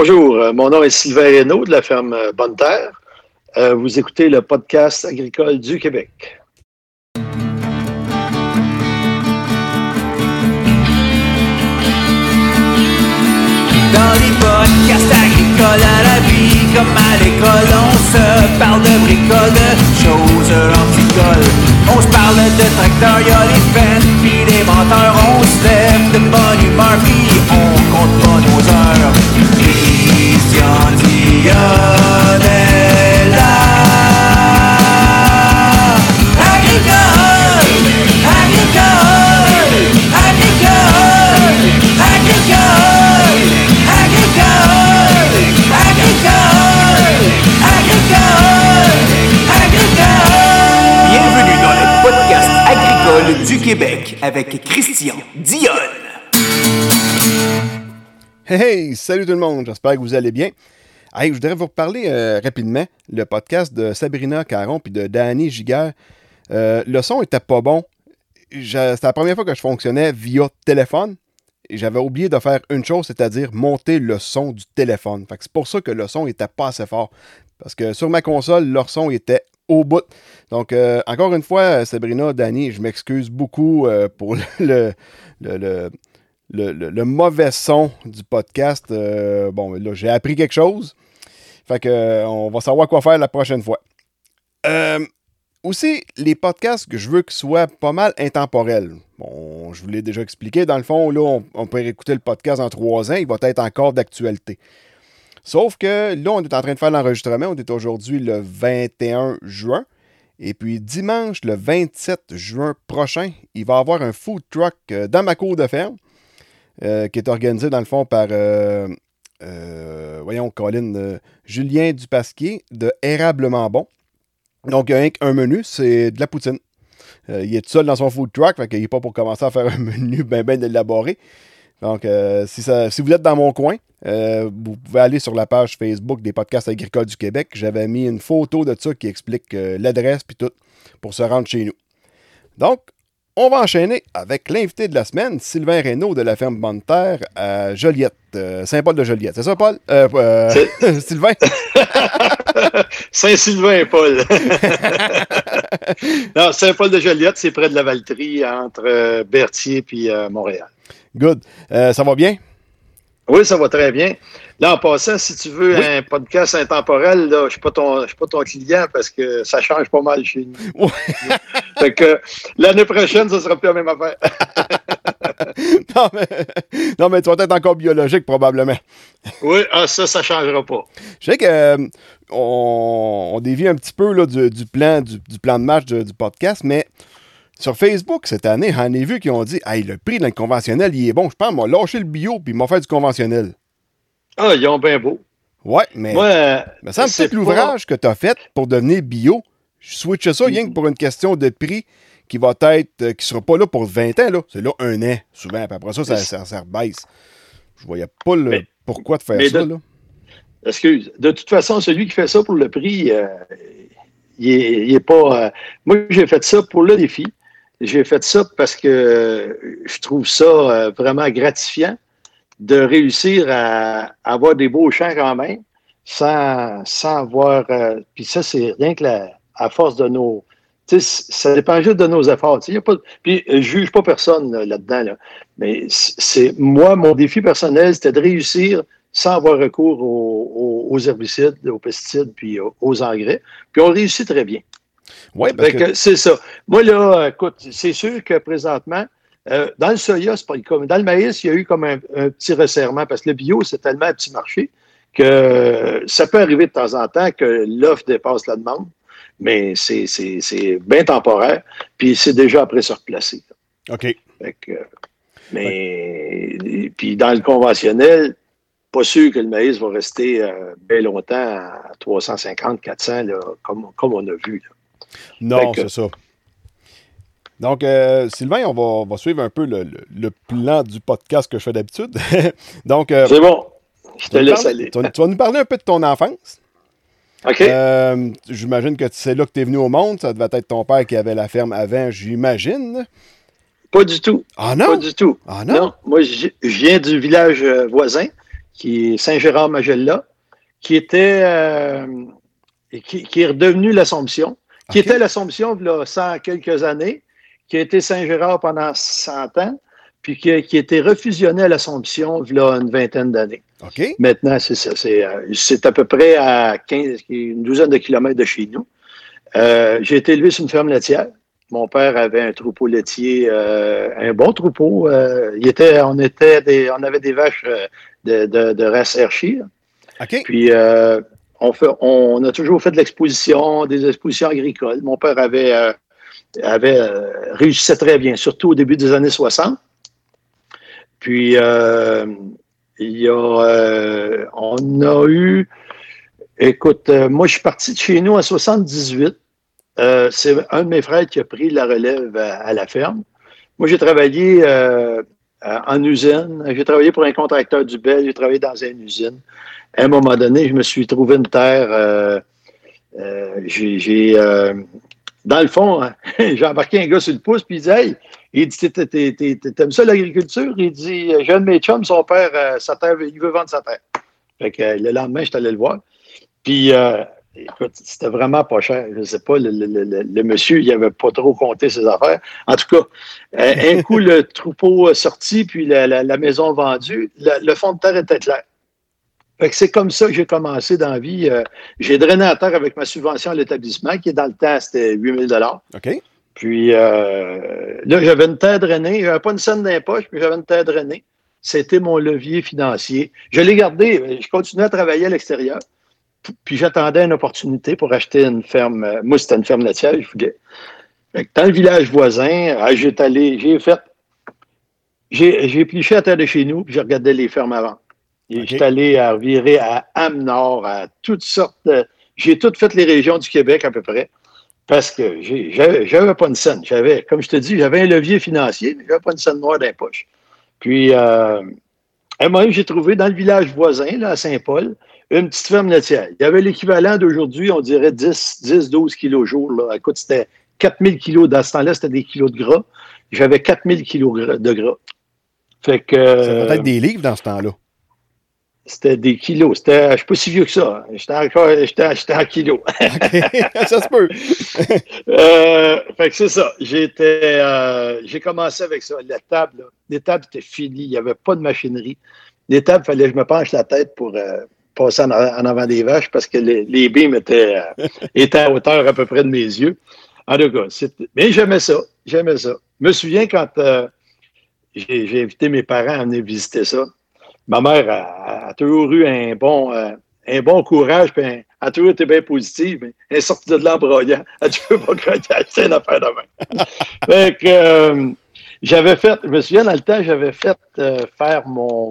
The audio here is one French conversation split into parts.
bonjour. Mon nom est Sylvain Reynaud de la ferme Bonne Terre. Vous écoutez le podcast agricole du Québec. Dans les podcasts agricoles à la vie, comme à l'école, on se parle de bricoles, de choses anticoles. On se parle de tracteurs, y'a les fans, pis les menteurs. On se lève de bonne humeur, pis on compte pas nos heures. Christian Dionne est là. Agricole, agricole, agricole, agricole. Bienvenue dans le podcast agricole du Québec avec Christian Dionne. Hey, salut tout le monde, j'espère que vous allez bien. Hey, je voudrais vous reparler rapidement le podcast de Sabrina Caron puis de Danny Giguère. Le son était pas bon. C'était la première fois que je fonctionnais via téléphone. Et j'avais oublié de faire une chose, c'est-à-dire monter le son du téléphone. Fait que c'est pour ça que le son était pas assez fort. Parce que sur ma console, leur son était au bout. Donc, encore une fois, Sabrina, Danny, je m'excuse beaucoup pour le mauvais son du podcast. Bon, là, j'ai appris quelque chose. Fait que on va savoir quoi faire la prochaine fois. Aussi, les podcasts que je veux qu'ils soient pas mal intemporels. Bon, je vous l'ai déjà expliqué. Dans le fond, là, on peut écouter le podcast en 3 ans. Il va être encore d'actualité. Sauf que là, on est en train de faire l'enregistrement. On est aujourd'hui le 21 juin. Et puis, dimanche, le 27 juin prochain, il va y avoir un food truck dans ma cour de ferme qui est organisé, dans le fond, par, Julien Dupasquier de Érablement Bon. Donc, il y a un menu, c'est de la poutine. Il est tout seul dans son food truck, fait qu'il n'est pas pour commencer à faire un menu bien élaboré. Donc, si vous êtes dans mon coin, vous pouvez aller sur la page Facebook des podcasts agricoles du Québec. J'avais mis une photo de ça qui explique l'adresse puis tout pour se rendre chez nous. Donc, on va enchaîner avec l'invité de la semaine, Sylvain Reynaud de la ferme Bonne Terre à Joliette, Saint-Paul de Joliette. C'est ça, Paul? Sylvain? Saint-Sylvain, Paul. Non, Saint-Paul de Joliette, c'est près de la Valtrie, entre Berthier et Montréal. Good. Ça va bien? Oui, ça va très bien. Là, en passant, si tu veux un podcast intemporel, là, je ne suis pas ton client parce que ça change pas mal chez nous. Ouais. Fait que l'année prochaine, ça ne sera plus la même affaire. non, mais tu vas être encore biologique, probablement. Oui, ça ne changera pas. Je sais que on dévie un petit peu là, du plan de match du podcast, mais sur Facebook, cette année, j'en ai vu qui ont dit « Hey, le prix dans le conventionnel, il est bon. Je pense qu'on m'a lâché le bio puis il m'a fait du conventionnel. » Ah, ils ont bien beau. Ouais, mais me semble que l'ouvrage que tu as fait pour devenir bio, je switche ça rien que pour une question de prix qui va être, qui sera pas là pour 20 ans, là. C'est là 1 an, souvent. Puis après ça rebaisse. Je voyais pas pourquoi de faire ça, là. Excuse. De toute façon, celui qui fait ça pour le prix, il est pas... moi, j'ai fait ça pour le défi. J'ai fait ça parce que je trouve ça vraiment gratifiant de réussir à avoir des beaux champs quand même, sans avoir... puis ça, c'est rien que à force de nos... Tu sais, ça dépend juste de nos efforts. Y a pas, puis je juge pas personne là-dedans, là, mais c'est moi, mon défi personnel, c'était de réussir sans avoir recours aux herbicides, aux pesticides, puis aux engrais. Puis on réussit très bien. Oui, parce que... C'est ça. Moi, là, écoute, c'est sûr que présentement, dans le soya, c'est pas comme dans le maïs, il y a eu comme un petit resserrement parce que le bio, c'est tellement un petit marché que ça peut arriver de temps en temps que l'offre dépasse la demande, mais c'est bien temporaire, puis c'est déjà après se replacer. OK. Fait que, mais puis dans le conventionnel, pas sûr que le maïs va rester bien longtemps à 350, 400, là, comme on a vu. Là. Non, c'est ça. Donc, Sylvain, on va suivre un peu le plan du podcast que je fais d'habitude. Donc, c'est bon. Je te laisse aller. Tu vas nous parler un peu de ton enfance. OK. J'imagine que c'est là que tu es venu au monde. Ça devait être ton père qui avait la ferme avant, j'imagine. Pas du tout. Ah non? Pas du tout. Ah non? Non. Moi, je viens du village voisin qui est Saint-Gérard-Magella, qui était qui est redevenu l'Assomption, qui était l'Assomption il y a 100 quelques années, qui a été Saint-Gérard pendant 100 ans, puis qui a été refusionné à l'Assomption il y a une vingtaine d'années. OK. Maintenant, c'est ça. C'est à peu près à une douzaine de kilomètres de chez nous. J'ai été élevé sur une ferme laitière. Mon père avait un troupeau laitier, un bon troupeau. On avait des vaches de race Hershey. OK. Puis, on a toujours fait de l'exposition, des expositions agricoles. Mon père avait réussissait très bien, surtout au début des années 60. Puis, on a eu... Écoute, moi, je suis parti de chez nous en 78. C'est un de mes frères qui a pris la relève à la ferme. Moi, j'ai travaillé en usine. J'ai travaillé pour un contracteur du Bel. J'ai travaillé dans une usine. À un moment donné, je me suis trouvé une terre. Dans le fond, j'ai embarqué un gars sur le pouce, puis il dit « Hey, il dit, t'aimes ça l'agriculture? » Il dit « J'ai un de mes chums, son père, sa terre, il veut vendre sa terre. » Fait que le lendemain, je suis allé le voir. Puis, écoute, c'était vraiment pas cher. Je ne sais pas, le monsieur, il n'avait pas trop compté ses affaires. En tout cas, un coup, le troupeau sorti, puis la maison vendue, le fond de terre était clair. Fait que c'est comme ça que j'ai commencé dans la vie. J'ai drainé la terre avec ma subvention à l'établissement, qui dans le temps, c'était 8 000 $. OK. Puis là, j'avais une terre drainée. Je n'avais pas une scène dans les poches, mais j'avais une terre drainée. C'était mon levier financier. Je l'ai gardé. Je continuais à travailler à l'extérieur. Puis j'attendais une opportunité pour acheter une ferme. Moi, c'était une ferme laitière, je voulais. Fait que dans le village voisin, j'ai pliché à terre de chez nous, puis j'ai regardé les fermes avant. Okay. J'étais allé à revirer à Amenor, à toutes sortes de... J'ai toutes fait les régions du Québec à peu près, parce que j'avais pas une scène. Comme je te dis, j'avais un levier financier, mais j'avais pas une scène noire dans les poches. Puis, à un moment, j'ai trouvé dans le village voisin, là, à Saint-Paul, une petite ferme laitière. Il y avait l'équivalent d'aujourd'hui, on dirait 10-12 kilos jour. Là. Écoute, c'était 4000 kilos. Dans ce temps-là, c'était des kilos de gras. J'avais 4000 kilos de gras. Fait que... Ça peut être des livres dans ce temps-là. C'était des kilos. Je ne suis pas si vieux que ça. J'étais en kilos. OK, ça se peut. Fait que c'est ça. J'ai commencé avec ça. Les tables étaient finies. Il n'y avait pas de machinerie. Les tables, il fallait que je me penche la tête pour passer en avant des vaches parce que les beams étaient à hauteur à peu près de mes yeux. En tout cas, mais j'aimais ça. Je me souviens quand j'ai invité mes parents à venir visiter ça. Ma mère a toujours eu un bon courage, puis elle a toujours été bien positive, mais elle est sortie de là en broyant. Elle dit, je ne peux pas acheter une affaire de main. Fait que je me souviens dans le temps, j'avais fait faire mon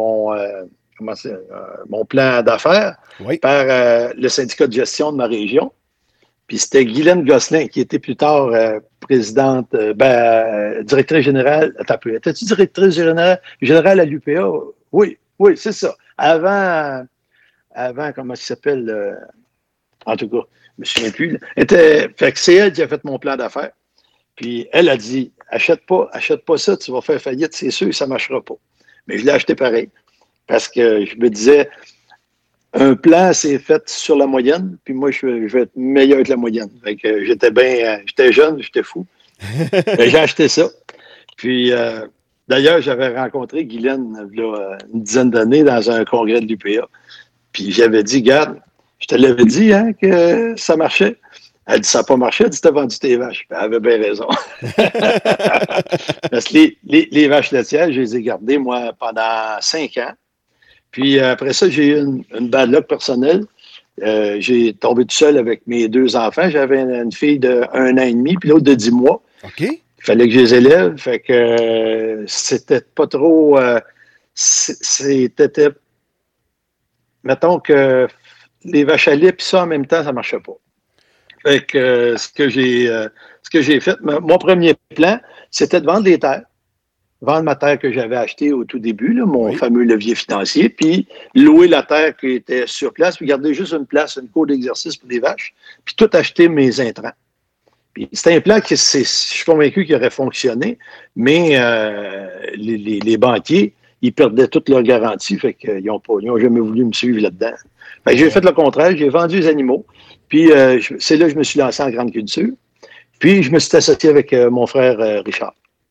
plan d'affaires par le syndicat de gestion de ma région. Puis c'était Guylaine Gosselin qui était plus tard présidente, directrice générale. Étais-tu directrice générale à l'UPA? Oui, c'est ça. Avant, comment ça s'appelle? En tout cas, je me souviens plus. Fait que c'est elle qui a fait mon plan d'affaires. Puis elle a dit, achète pas ça, tu vas faire faillite, c'est sûr, ça ne marchera pas. Mais je l'ai acheté pareil. Parce que je me disais, un plan, c'est fait sur la moyenne, puis moi, je vais être meilleur que la moyenne. Fait que j'étais jeune, j'étais fou. J'ai acheté ça. Puis, d'ailleurs, j'avais rencontré Guylaine il y a une dizaine d'années dans un congrès de l'UPA. Puis j'avais dit, regarde, je te l'avais dit que ça marchait. Elle dit, ça n'a pas marché. Elle dit, t'as vendu tes vaches. Elle avait bien raison. Parce que les vaches laitières, je les ai gardées, moi, pendant 5 ans. Puis après ça, j'ai eu une bad luck personnelle. J'ai tombé tout seul avec mes 2 enfants. J'avais une fille de 1 an et demi, puis l'autre de 10 mois. OK. Il fallait que je les élève. Fait que c'était pas trop... c'était... Mettons que les vaches à lait, puis ça, en même temps, ça marchait pas. Fait que ce que j'ai fait, mon premier plan, c'était de vendre des terres. Vendre ma terre que j'avais achetée au tout début, là, mon fameux levier financier, puis louer la terre qui était sur place, puis garder juste une place, une cour d'exercice pour les vaches, puis tout acheter mes intrants. Puis c'était un plan je suis convaincu qu'il aurait fonctionné, mais les banquiers, ils perdaient toute leur garantie, fait qu'ils n'ont jamais voulu me suivre là-dedans. Fait que j'ai fait le contraire, j'ai vendu les animaux, puis c'est là que je me suis lancé en grande culture. Puis je me suis associé avec mon frère Richard.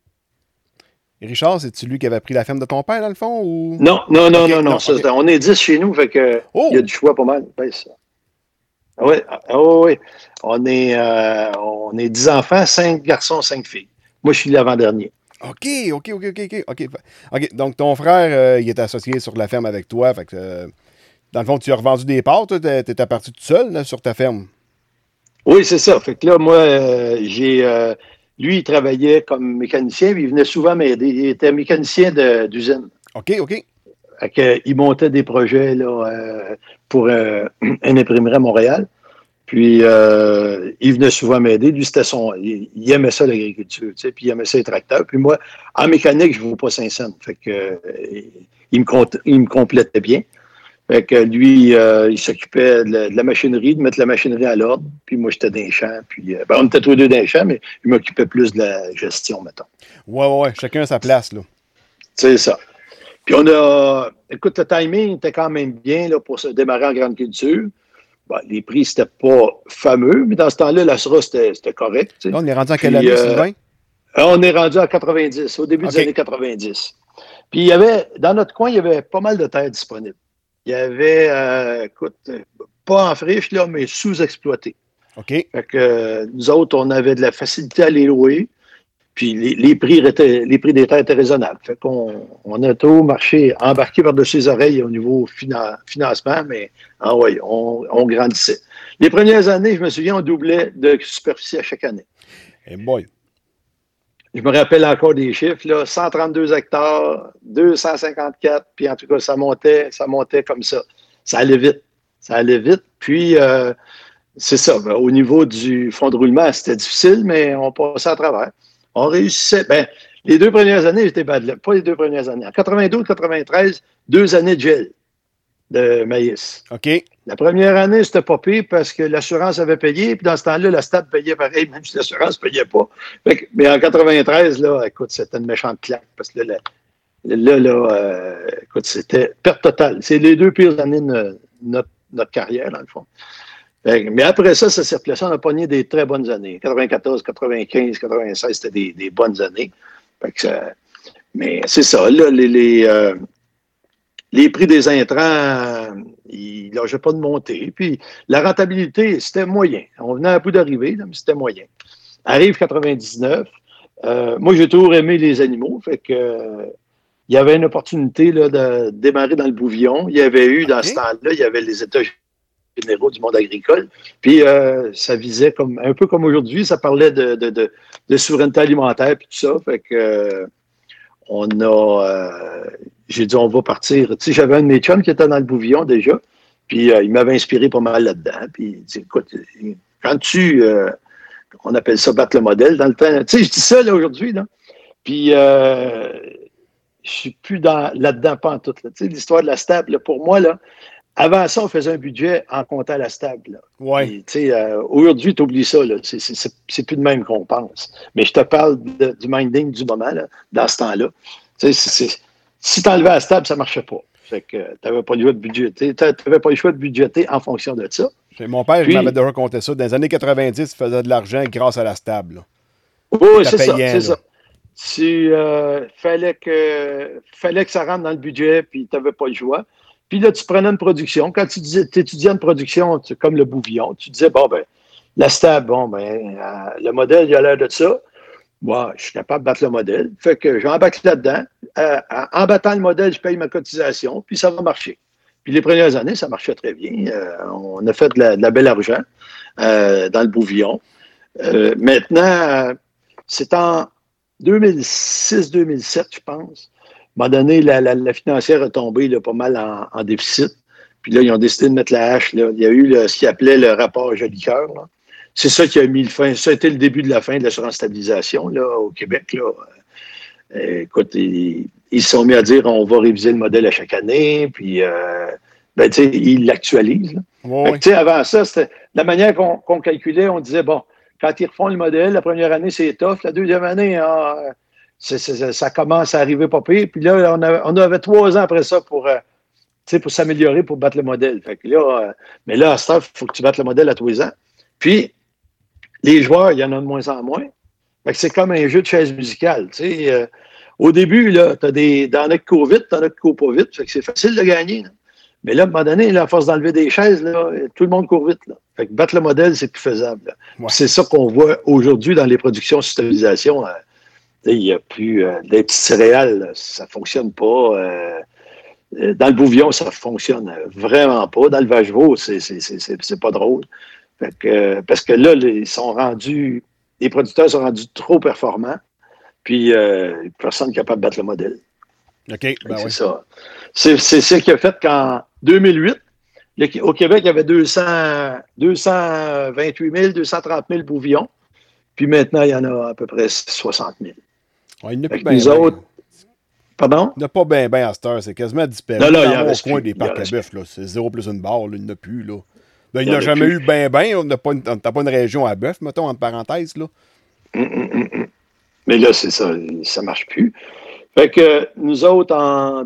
Et Richard, c'est-tu lui qui avait pris la ferme de ton père, dans le fond? Ou... Non. On est 10 chez nous, fait que il y a du choix pas mal. Ben, ça. Oui. On est 10 enfants, 5 garçons, 5 filles. Moi, je suis l'avant-dernier. OK. Donc, ton frère, il est associé sur la ferme avec toi. Fait que, dans le fond, tu as revendu des parts. Tu étais parti tout seul là, sur ta ferme. Oui, c'est ça. Fait que là, moi, lui, il travaillait comme mécanicien, puis il venait souvent m'aider. Il était mécanicien d'usine. OK. Fait que, il montait des projets là, pour une imprimerie à Montréal. Puis, il venait souvent m'aider. Lui, il aimait ça, l'agriculture, tu sais, puis il aimait ça, les tracteurs. Puis moi, en mécanique, je ne vaux pas 5 cents. Fait que, il me complétait bien. Fait que lui, il s'occupait de la machinerie, de mettre la machinerie à l'ordre. Puis moi, j'étais dans les champs. Puis, on était tous les deux dans les champs, mais il m'occupait plus de la gestion, mettons. Ouais. Chacun à sa place, là. C'est ça. Puis écoute, le timing était quand même bien là, pour se démarrer en grande culture. Bon, les prix, c'était pas fameux, mais dans ce temps-là, la Syrah, c'était correct. Tu sais. Là, on est rendu à quelle année, Sylvain? On est rendu à 90, au début des années 90. Puis dans notre coin, il y avait pas mal de terres disponibles. Il y avait, écoute, pas en friche, là, mais sous-exploité. OK. Fait que nous autres, on avait de la facilité à les louer. Puis les prix des terres étaient raisonnables. Fait qu'on a tout marché, embarqué par-dessus les oreilles au niveau financement, mais on grandissait. Les premières années, je me souviens, on doublait de superficie à chaque année. Hey boy. Je me rappelle encore des chiffres, là, 132 hectares, 254, puis en tout cas, ça montait comme ça. Ça allait vite. Puis, c'est ça, au niveau du fonds de roulement, c'était difficile, mais on passait à travers. On réussissait. Ben, les 2 premières années, j'étais bad. Pas les 2 premières années. En 92-93, 2 années de gel de maïs. OK. La première année, c'était pas pire parce que l'assurance avait payé, puis dans ce temps-là, la stade payait pareil, même si l'assurance ne payait pas. Mais en 93, là, écoute, c'était une méchante claque parce que écoute, c'était perte totale. C'est les 2 pires années de notre carrière, dans le fond. Mais après ça s'est replacé. On a pogné des très bonnes années. 94, 95, 96, c'était des bonnes années. Mais c'est ça. Là, les prix des intrants, ils ne lâchaient pas de monter. Puis la rentabilité, c'était moyen. On venait à bout d'arriver, mais c'était moyen. Arrive 99. Moi, j'ai toujours aimé les animaux. Fait que il y avait une opportunité là, de démarrer dans le Bouvillon. Il y avait eu, dans ce temps-là, il y avait les États généraux du monde agricole. Puis ça visait un peu comme aujourd'hui, ça parlait de souveraineté alimentaire puis tout ça. Fait que j'ai dit on va partir. Tu sais, j'avais un de mes chums qui était dans le Bouvillon déjà. Puis il m'avait inspiré pas mal là-dedans. Puis il dit écoute, quand on appelle ça battre le modèle dans le temps. Tu sais, je dis ça là aujourd'hui, là. Puis je suis plus là-dedans pas en tout. Là. Tu sais, l'histoire de la stable, là, pour moi, là. Avant ça, on faisait un budget en comptant la stable. Ouais. Aujourd'hui, tu oublies ça. Là. C'est plus de même qu'on pense. Mais je te parle du minding du moment, là, dans ce temps-là. Si tu enlevais la stable, ça ne marchait pas. Fait que tu n'avais pas le choix de budgéter. Tu n'avais pas le choix de budgéter en fonction de ça. Mon père, il m'avait déjà raconté ça. Dans les années 90, il faisait de l'argent grâce à la stable. Oui, c'est ça. Fallait que ça rentre dans le budget, puis tu n'avais pas le choix. Puis là, tu prenais une production. Quand tu étudiais une production comme le Bouvillon, tu disais, la stable, le modèle, il a l'air de ça. Moi, je suis capable de battre le modèle. Fait que j'embarque là-dedans. En battant le modèle, je paye ma cotisation, puis ça va marcher. Puis les premières années, ça marchait très bien. On a fait de la belle argent dans le Bouvillon. Maintenant, c'est en 2006-2007, je pense. À un moment donné, la financière est tombée là, pas mal en déficit. Puis là, ils ont décidé de mettre la hache. Là. Il y a eu ce qu'ils appelaient le rapport Jolicoeur. C'est ça qui a mis le fin. Ça a été le début de la fin de l'assurance stabilisation là, au Québec. Là. Écoute, ils se sont mis à dire on va réviser le modèle à chaque année. Puis, ils l'actualisent. Ouais. Avant ça, c'était la manière qu'on calculait. On disait, quand ils refont le modèle, la première année, c'est tough. La deuxième année, ça commence à arriver pas pire. Puis là, on avait 3 ans après ça pour s'améliorer, pour battre le modèle. Fait que là, mais là, à ce temps, il faut que tu battes le modèle à tous les ans. Puis, les joueurs, il y en a de moins en moins. Fait que c'est comme un jeu de chaise musicale. Au début, là, t'en as qui courent vite, t'en as qui courent pas vite. Fait que c'est facile de gagner. Là. Mais là, à un moment donné, là, à force d'enlever des chaises, là, tout le monde court vite. Là. Fait que battre le modèle, c'est plus faisable. Ouais. C'est ça qu'on voit aujourd'hui dans les productions sur stabilisation. Il n'y a plus des petites céréales, là, ça ne fonctionne pas. Dans le bouvillon, ça ne fonctionne vraiment pas. Dans le vache-veau, c'est pas drôle. Fait que, parce que là, les producteurs sont rendus trop performants, puis personne n'est capable de battre le modèle. OK, ben c'est ça. C'est ce qui a fait qu'en 2008, au Québec, il y avait 228 000, 230 000 bouvillons, puis maintenant, il y en a à peu près 60 000. Ouais, il n'y a plus les autres... Pardon? Il n'y a pas bien à cette heure, c'est quasiment disparu. Non, il y en au coin des parcs à bœuf, c'est 0 plus une barre, là, il n'y en a plus, là. Ben, il n'y a jamais eu on n'a pas une région à bœuf, mettons, entre parenthèses, là. Mais là, c'est ça, ça ne marche plus. Fait que nous autres, en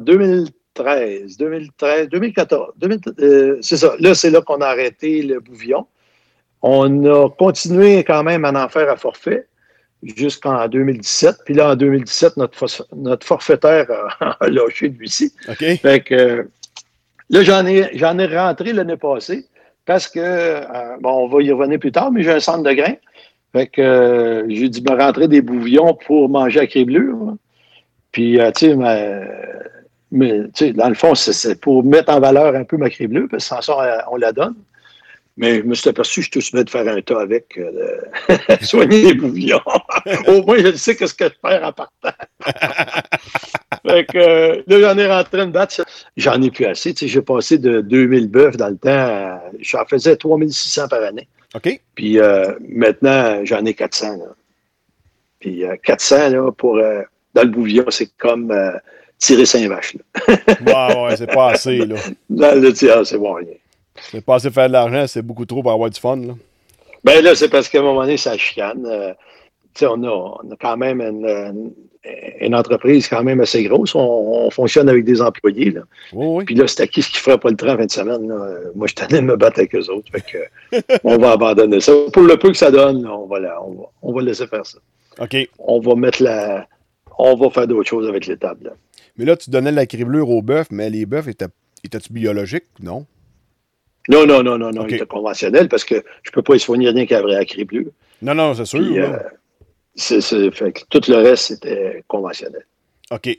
2014, c'est ça, là, c'est là qu'on a arrêté le bouvillon. On a continué quand même à en faire à forfait jusqu'en 2017. Puis là, en 2017, notre forfaitaire a lâché lui-ci. OK. Fait que là, j'en ai rentré l'année passée parce que, on va y revenir plus tard, mais j'ai un centre de grains. Fait que j'ai dû me rentrer des bouvillons pour manger à criblure. Puis, tu sais, dans le fond, c'est pour mettre en valeur un peu ma criblure, parce que sans ça, on la donne. Mais je me suis aperçu que je suis tout de faire un tas avec, soigner les bouvillons. Au moins, je sais ce que je perds en partant. Fait que là, j'en ai rentré une batch. J'en ai plus assez. Tu sais, j'ai passé de 2000 bœufs dans le temps. J'en faisais 3600 par année. OK. Puis maintenant, j'en ai 400. Là. Puis 400, là, dans le bouvillon, c'est comme tirer 5 vaches. Ouais, c'est pas assez, là. Dans le tir, c'est bon, rien. C'est pas assez faire de l'argent, c'est beaucoup trop pour avoir du fun, là. Ben là, c'est parce qu'à un moment donné, ça chicane. Tu sais, on a quand même une entreprise quand même assez grosse. On fonctionne avec des employés, là. Oui. Puis là, c'est à qui ne ferait pas le train en fin de semaine, là. Moi, je tenais de me battre avec eux autres. Fait que, on va abandonner ça. Pour le peu que ça donne, là, on va laisser faire ça. OK. On va faire d'autres choses avec l'étable, là. Mais là, tu donnais de la criblure aux bœufs, mais les bœufs, étaient-tu biologiques? Non. Non. Okay. Il était conventionnel parce que je ne peux pas y soigner rien qu'à la criblure. Non, c'est sûr. Puis, fait que tout le reste, c'était conventionnel. OK.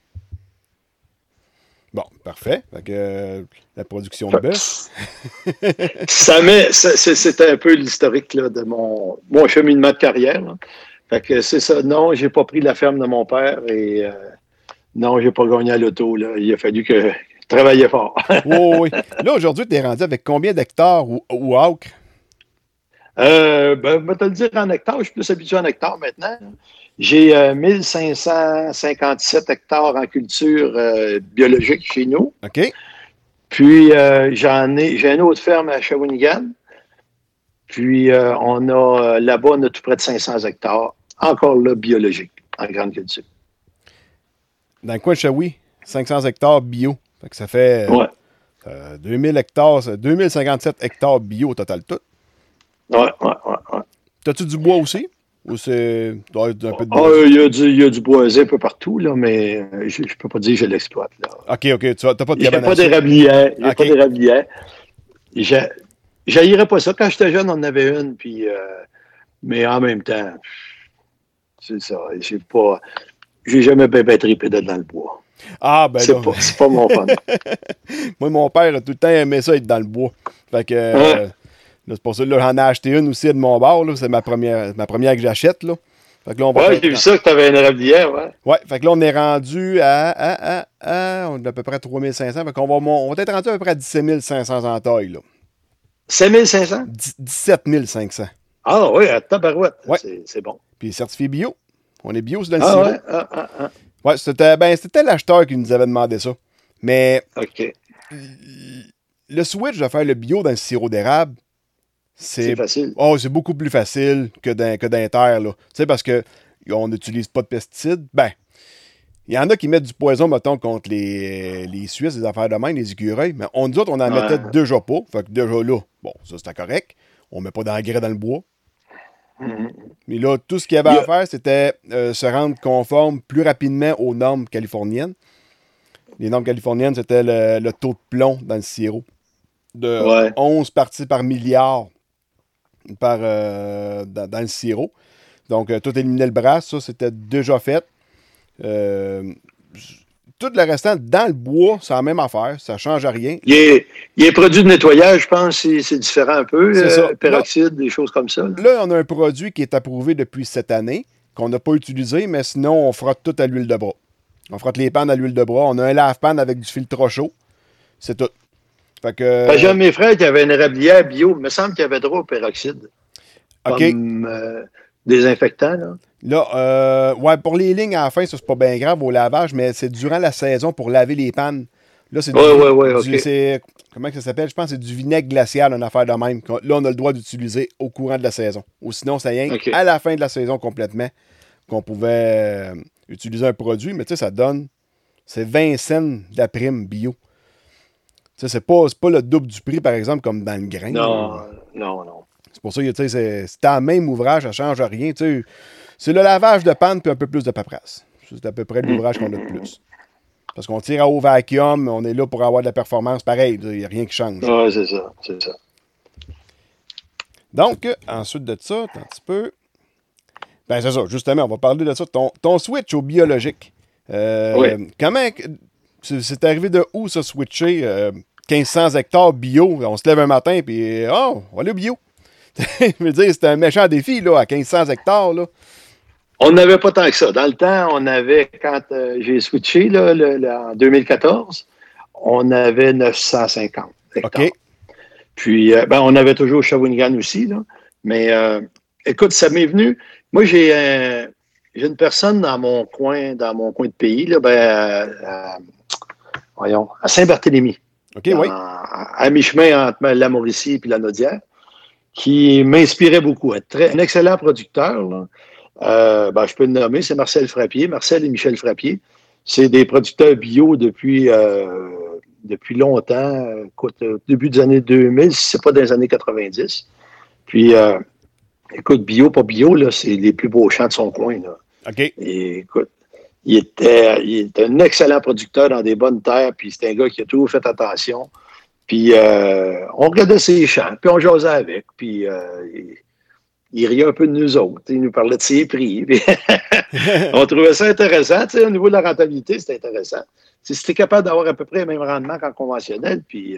Bon, parfait. Fait que la production de bœuf. C'était un peu l'historique là, de mon cheminement de carrière. Là. Fait que c'est ça. Non, j'ai pas pris la ferme de mon père et non, j'ai pas gagné à l'auto. Là. Il a fallu que je travaillais fort. Oui. Là, aujourd'hui, tu es rendu avec combien d'hectares ou acres? Je vais te le dire en hectares. Je suis plus habitué en hectares maintenant. J'ai 1557 hectares en culture biologique chez nous. OK. Puis, j'ai une autre ferme à Shawinigan. Puis, là-bas, on a tout près de 500 hectares, encore là, biologique, en grande culture. Dans le coin de Shawi, 500 hectares bio. Fait que ça fait 2000 hectares, 2057 hectares bio au total tout. Ouais. T'as-tu du bois aussi? Ou c'est doit être un peu de bois? Il y a du boisé un peu partout, là, mais je ne peux pas dire que je l'exploite. Là. OK. Tu n'as pas de cabane. Il n'y a pas d'érablière. J'haïrais pas ça. Quand j'étais jeune, on en avait une, puis, mais en même temps, c'est ça. J'ai jamais bien tripé d'être dans le bois. Ah, ben c'est pas mon fun. Moi, mon père a tout le temps aimé ça être dans le bois. Fait que là, c'est pour ça que j'en ai acheté une aussi de mon bar. Là. C'est ma première que j'achète. Là. Fait que là, j'ai vu ça que tu avais une érablière, ouais. Ouais, fait que là, on est rendu à on est à peu près 3500. Fait qu'on on va être rendu à peu près à 17 500 en taille. Là. 5 500? 17 500. Ah oui, à tabarouette. Ouais. C'est bon. Puis certifié bio. On est bio, c'est dans le sirop. Ouais. Ouais, c'était l'acheteur qui nous avait demandé ça. Mais le switch de faire le bio dans le sirop d'érable, c'est facile. Oh, c'est beaucoup plus facile que d'un terre, là. Tu sais, parce que on n'utilise pas de pesticides. Ben, il y en a qui mettent du poison, mettons, contre les Suisses, les affaires de même, les écureuils. Mais nous autres, on en mettait déjà pas. Fait que déjà là, bon, ça c'était correct. On met pas d'engrais dans le bois. Mais là, tout ce qu'il y avait à faire, c'était se rendre conforme plus rapidement aux normes californiennes. Les normes californiennes, c'était le taux de plomb dans le sirop. De 11 parties par milliard dans le sirop. Donc, tout éliminer le bras, ça, c'était déjà fait. Tout le restant, dans le bois, c'est la même affaire. Ça ne change rien. Il y a un produit de nettoyage, je pense, c'est différent un peu. Peroxyde, des choses comme ça. Là, on a un produit qui est approuvé depuis cette année, qu'on n'a pas utilisé, mais sinon, on frotte tout à l'huile de bras. On frotte les pannes à l'huile de bras. On a un lave-panne avec du filtre chaud. C'est tout. Fait que... J'ai un de mes frères qui avait une érablière bio. Il me semble qu'il avait droit au peroxyde. Comme désinfectant, là. Là, pour les lignes à la fin, ça, c'est pas bien grave au lavage, mais c'est durant la saison pour laver les pannes. Là, c'est comment ça s'appelle? Je pense que c'est du vinaigre glacial, une affaire de même. Là, on a le droit d'utiliser au courant de la saison. Ou sinon, ça vient à la fin de la saison complètement qu'on pouvait utiliser un produit. Mais tu sais, ça donne... C'est 20 cents de la prime bio. Tu sais, c'est pas le double du prix, par exemple, comme dans le grain. Non. C'est pour ça que, tu sais, c'est en même ouvrage, ça ne change rien. Tu sais, c'est le lavage de panne puis un peu plus de paperasse. C'est à peu près l'ouvrage qu'on a de plus. Parce qu'on tire à haut vacuum, on est là pour avoir de la performance pareil. Il n'y a rien qui change. Oui, c'est ça. Donc, ensuite de ça, un petit peu... Ben, c'est ça, justement, on va parler de ça. Ton switch au biologique. Comment... C'est arrivé de où, ça, switcher 1500 hectares bio? On se lève un matin, puis on va aller au bio. Je veux dire, c'était un méchant défi, là, à 1500 hectares, là. On n'avait pas tant que ça. Dans le temps, on avait, quand j'ai switché, là, en 2014, on avait 950 hectares. OK. Puis, on avait toujours Shawinigan aussi, là. Mais, écoute, ça m'est venu. Moi, j'ai une personne dans mon coin de pays, là, à Saint-Barthélemy. OK, oui. À mi-chemin entre la Mauricie et la Naudière, qui m'inspirait beaucoup. Un excellent producteur, là. Je peux le nommer, c'est Marcel et Michel Frappier. C'est des producteurs bio depuis longtemps, début des années 2000, si ce n'est pas dans les années 90. Puis, écoute, bio, pas bio, là, c'est les plus beaux champs de son coin, là. OK. Et écoute, il était un excellent producteur dans des bonnes terres, puis c'est un gars qui a toujours fait attention. Puis, on regardait ses champs, puis on jasait avec, puis il riait un peu de nous autres. Il nous parlait de ses prix. On trouvait ça intéressant. Au niveau de la rentabilité, c'était intéressant. Si tu es capable d'avoir à peu près le même rendement qu'en conventionnel, puis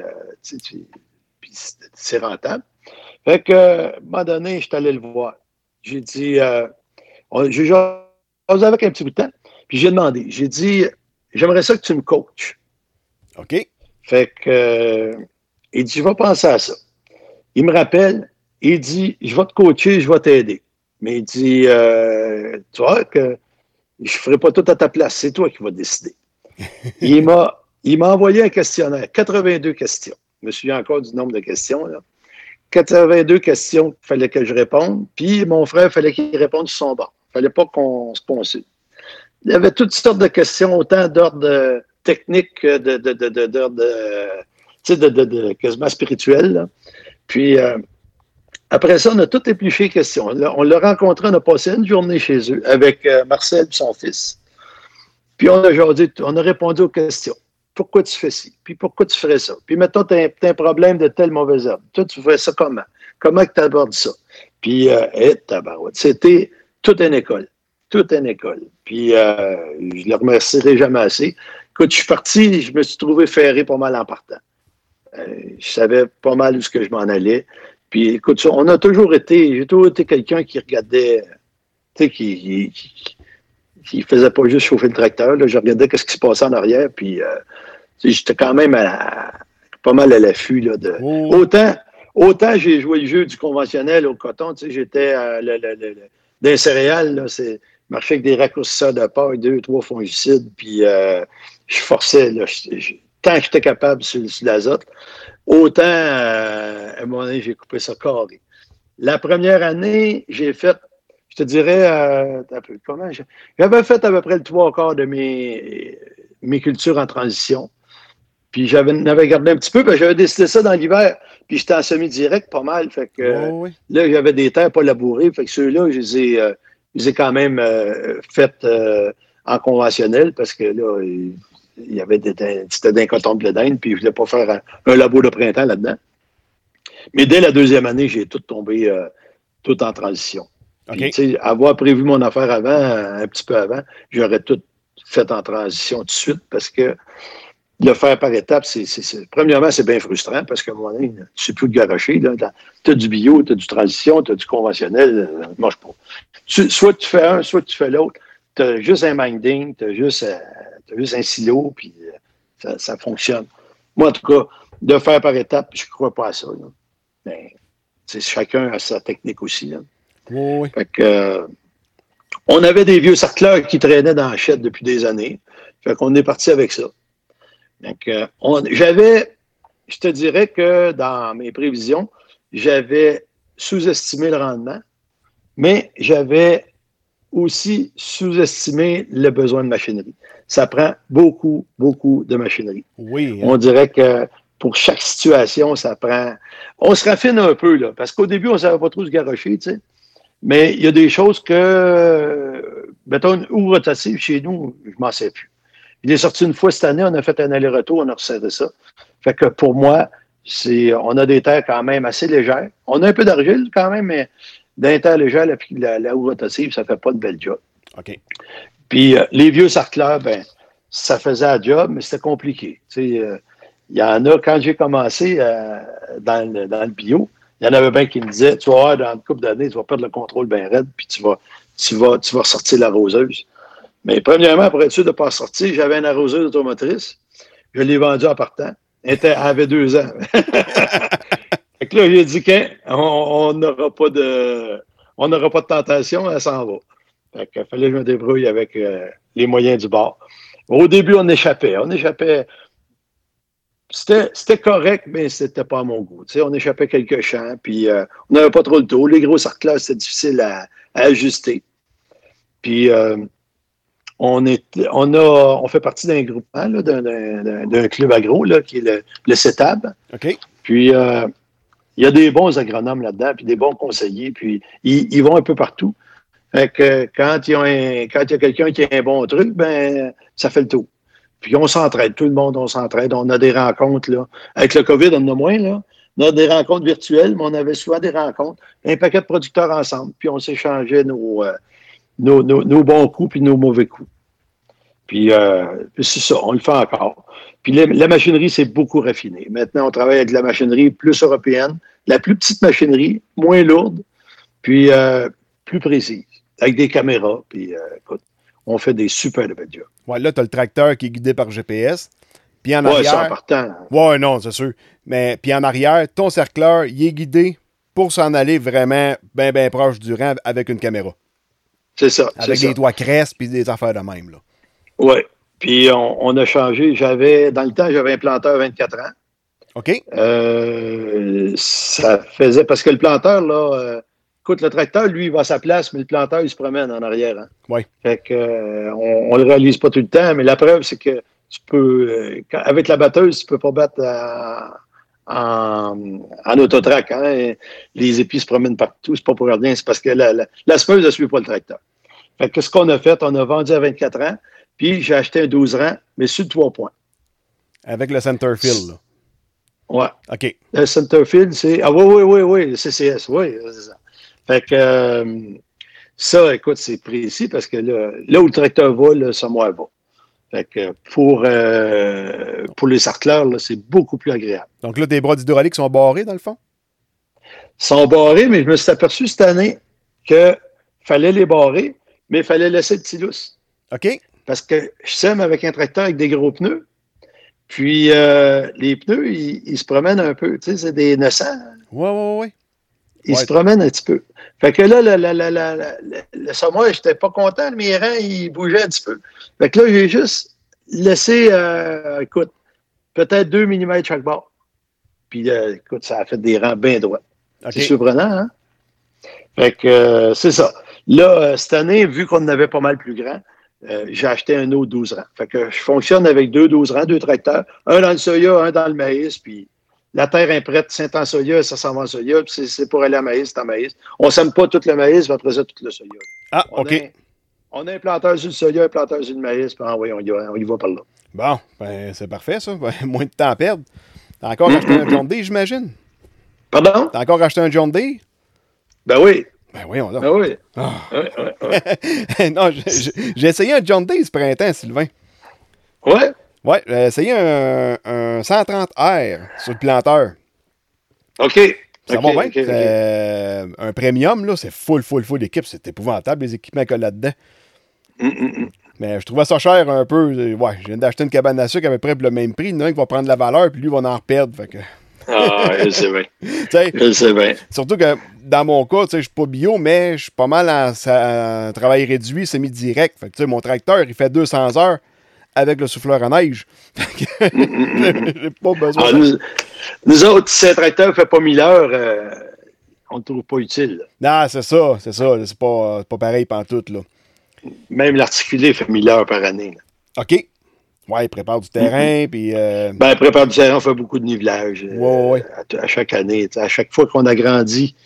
c'est rentable. Fait que, à un moment donné, je suis allé le voir. J'ai dit, j'ai jasé avec un petit bout de temps, puis j'ai demandé, j'ai dit, j'aimerais ça que tu me coaches. OK. Fait que, il dit, je vais penser à ça. Il me rappelle, il dit, je vais te coacher, je vais t'aider. Mais il dit, tu vois que je ne ferai pas tout à ta place, c'est toi qui vas décider. Il m'a envoyé un questionnaire, 82 questions. Je me souviens encore du nombre de questions, là. 82 questions qu'il fallait que je réponde, puis mon frère, il fallait qu'il réponde sur son bord. Il ne fallait pas qu'on se consulte. Il y avait toutes sortes de questions, autant d'ordre technique que d'ordre quasiment spirituel, là. Puis, après ça, on a tout épluché les questions. On l'a rencontré, on a passé une journée chez eux avec Marcel et son fils. Puis on a répondu aux questions. Pourquoi tu fais ci? Puis pourquoi tu ferais ça? Puis mettons, tu as un problème de telle mauvaise herbe. Toi, tu ferais ça comment? Comment tu abordes ça? Puis, tabarouette, c'était toute une école. Toute une école. Puis, je le remercierai jamais assez. Écoute, je suis parti, je me suis trouvé ferré pas mal en partant. Je savais pas mal où ce que je m'en allais. Puis, écoute, j'ai toujours été quelqu'un qui regardait, tu sais, qui faisait pas juste chauffer le tracteur. Là. Je regardais ce qui se passait en arrière, puis j'étais quand même pas mal à l'affût. Là, autant j'ai joué le jeu du conventionnel au coton, tu sais, j'étais d'un céréales, là, je marchais avec des raccourcisseurs de paille, 2-3 fongicides, puis je forçais, là, tant que j'étais capable sur l'azote. Autant, à un moment donné, j'ai coupé ça carré. La première année, j'étais je te dirais, un peu, j'avais fait à peu près le 3/4 de mes cultures en transition. Puis n'avais gardé un petit peu, parce que j'avais décidé ça dans l'hiver. Puis j'étais en semi-direct pas mal. Fait que là, j'avais des terres pas labourées. Fait que ceux-là, je les ai quand même faites en conventionnel, parce que là, il y avait c'était d'un coton de blé d'Inde, puis je voulais pas faire un labour de printemps là-dedans. Mais dès la deuxième année, j'ai tout tombé tout en transition. Puis, avoir prévu mon affaire avant, un petit peu avant, j'aurais tout fait en transition tout de suite, parce que le faire par étapes, premièrement, c'est bien frustrant, parce qu'à un moment donné, tu ne sais plus de garocher. Tu as du bio, tu as du transition, tu as du conventionnel, marche pas. Soit tu fais un, soit tu fais l'autre. Tu as juste un minding, tu as juste un silo, puis ça fonctionne. Moi, en tout cas, de faire par étapes, je ne crois pas à ça. Mais, chacun a sa technique aussi. Là. Oui. Fait que, on avait des vieux sarcleurs qui traînaient dans la chette depuis des années. Fait qu'on est parti avec ça. Donc, je te dirais que dans mes prévisions, j'avais sous-estimé le rendement, mais j'avais aussi sous-estimé le besoin de machinerie. Ça prend beaucoup, beaucoup de machinerie. Oui. On dirait que pour chaque situation, ça prend... On se raffine un peu, là, parce qu'au début, on ne savait pas trop se garrocher, tu sais. Mais il y a des choses que, mettons, une houe rotative chez nous, je ne m'en sais plus. Il est sorti une fois cette année, on a fait un aller-retour, on a resserré ça. Fait que pour moi, on a des terres quand même assez légères. On a un peu d'argile quand même, mais d'un terre légère, la houe rotative, ça ne fait pas de bel job. OK. Puis les vieux sarcleurs, ben, ça faisait un job, mais c'était compliqué. Il y en a, quand j'ai commencé dans le bio, il y en avait bien qui me disaient, tu vas voir, dans une couple d'années, tu vas perdre le contrôle bien raide, puis tu vas ressortir l'arroseuse. Mais premièrement, pour être sûr de ne pas sortir, j'avais une arroseuse automotrice. Je l'ai vendue en partant. Elle avait 2 ans. Fait que là, j'ai dit qu'on n'aura pas de tentation, elle s'en va. Fait qu'il fallait que je me débrouille avec les moyens du bord. Au début, on échappait. C'était correct, mais c'était pas à mon goût. On échappait quelques champs, puis on n'avait pas trop le tour. Les gros sarcleurs, c'était difficile à ajuster. Puis on fait partie d'un groupement, là, d'un club agro, là, qui est le CETAB. OK. Puis il y a des bons agronomes là-dedans, puis des bons conseillers, puis ils vont un peu partout. Fait que quand il y a quelqu'un qui a un bon truc, ben ça fait le tour. Puis on s'entraide, tout le monde, on s'entraide. On a des rencontres, là. Avec le COVID, on en a moins, là. On a des rencontres virtuelles, mais on avait souvent des rencontres. Un paquet de producteurs ensemble, puis on s'échangeait nos bons coups puis nos mauvais coups. Puis c'est ça, on le fait encore. Puis la machinerie, c'est beaucoup raffiné. Maintenant, on travaille avec de la machinerie plus européenne, la plus petite machinerie, moins lourde, puis plus précise, avec des caméras. Puis écoute, on fait des super de belles jobs. Ouais, là, tu as le tracteur qui est guidé par GPS. Puis en arrière. Ouais, c'est en partant. Ouais, non, c'est sûr. Mais puis en arrière, ton cercleur, il est guidé pour s'en aller vraiment bien proche du rang avec une caméra. C'est ça. Avec des doigts crespes et des affaires de même, là. Oui. Puis on a changé. Dans le temps, j'avais un planteur 24 ans. OK. Ça faisait. Parce que le planteur, là. Écoute, le tracteur, lui, il va à sa place, mais le planteur, il se promène en arrière. Hein? Oui. Fait que on le réalise pas tout le temps, mais la preuve, c'est que tu peux. Avec la batteuse, tu peux pas battre en autotrack. Hein? Les épis se promènent partout, c'est pas pour rien, c'est parce que la semeuse ne suit pas le tracteur. Fait que ce qu'on a fait, on a vendu à 24 ans, puis j'ai acheté un 12 rangs, mais sur 3 points. Avec le Centerfield, là. Ouais. OK. Le Centerfield, c'est. Ah oui, le CCS, oui, c'est ça. Fait que ça, écoute, c'est précis parce que là où le tracteur va, le semoir va. Fait que pour les sarcleurs, là, c'est beaucoup plus agréable. Donc là, tes bras d'hydraulique sont barrés, dans le fond? Ils sont barrés, mais je me suis aperçu cette année qu'il fallait les barrer, mais il fallait laisser le petit lousse. OK. Parce que je sème avec un tracteur avec des gros pneus. Puis les pneus, ils se promènent un peu. Tu sais, c'est des 900. Oui. Ils se promènent un petit peu. Fait que là, le semoir, je n'étais pas content. Mes rangs, ils bougeaient un petit peu. Fait que là, j'ai juste laissé, écoute, peut-être 2 mm chaque bord. Puis, écoute, ça a fait des rangs bien droits. Okay. C'est surprenant, hein? Fait que c'est ça. Là, cette année, vu qu'on en avait pas mal plus grand, j'ai acheté un autre 12 rangs. Fait que je fonctionne avec 12 rangs, 2 tracteurs, un dans le soya, un dans le maïs, puis la terre est prête, c'est en soya, ça s'en va en soya, puis c'est pour aller à maïs, c'est en maïs. On ne sème pas tout le maïs, puis après ça, tout le soya. Ah, OK. On a un planteur sur le soya, un planteur sur le maïs, puis oui, on y va par là. Bon, ben, c'est parfait, ça. Ben, moins de temps à perdre. T'as encore acheté un John Deere, j'imagine? Pardon? T'as encore acheté un John Deere? Ben oui. Ben voyons donc. Ben oui. Oh. Ouais. Non, j'ai essayé un John Deere ce printemps, Sylvain. Ouais? Ouais, j'ai essayé un 130R sur le planteur. OK. Ça va bien. Un premium, là, c'est full d'équipe. C'est épouvantable, les équipements qu'il y a là-dedans. Mais je trouvais ça cher un peu. Ouais, je viens d'acheter une cabane à sucre à peu près pour le même prix. Il y en a un qui va prendre de la valeur, puis lui va en reperdre. Fait que... Ah, je sais bien. Je sais bien. Surtout que dans mon cas, je suis pas bio, mais je suis pas mal en travail réduit, semi-direct. Fait que mon tracteur, il fait 200 heures avec le souffleur à neige. J'ai pas besoin. Ah, nous autres, si un tracteur ne fait pas 1000 heures, on ne le trouve pas utile. Non, c'est ça. C'est pas pareil pantoute, là. Même l'articulé fait 1000 heures par année. Là. OK. Ouais, il prépare du terrain, puis... Ben, prépare du terrain, on fait beaucoup de nivelage à chaque année. À chaque fois qu'on agrandit,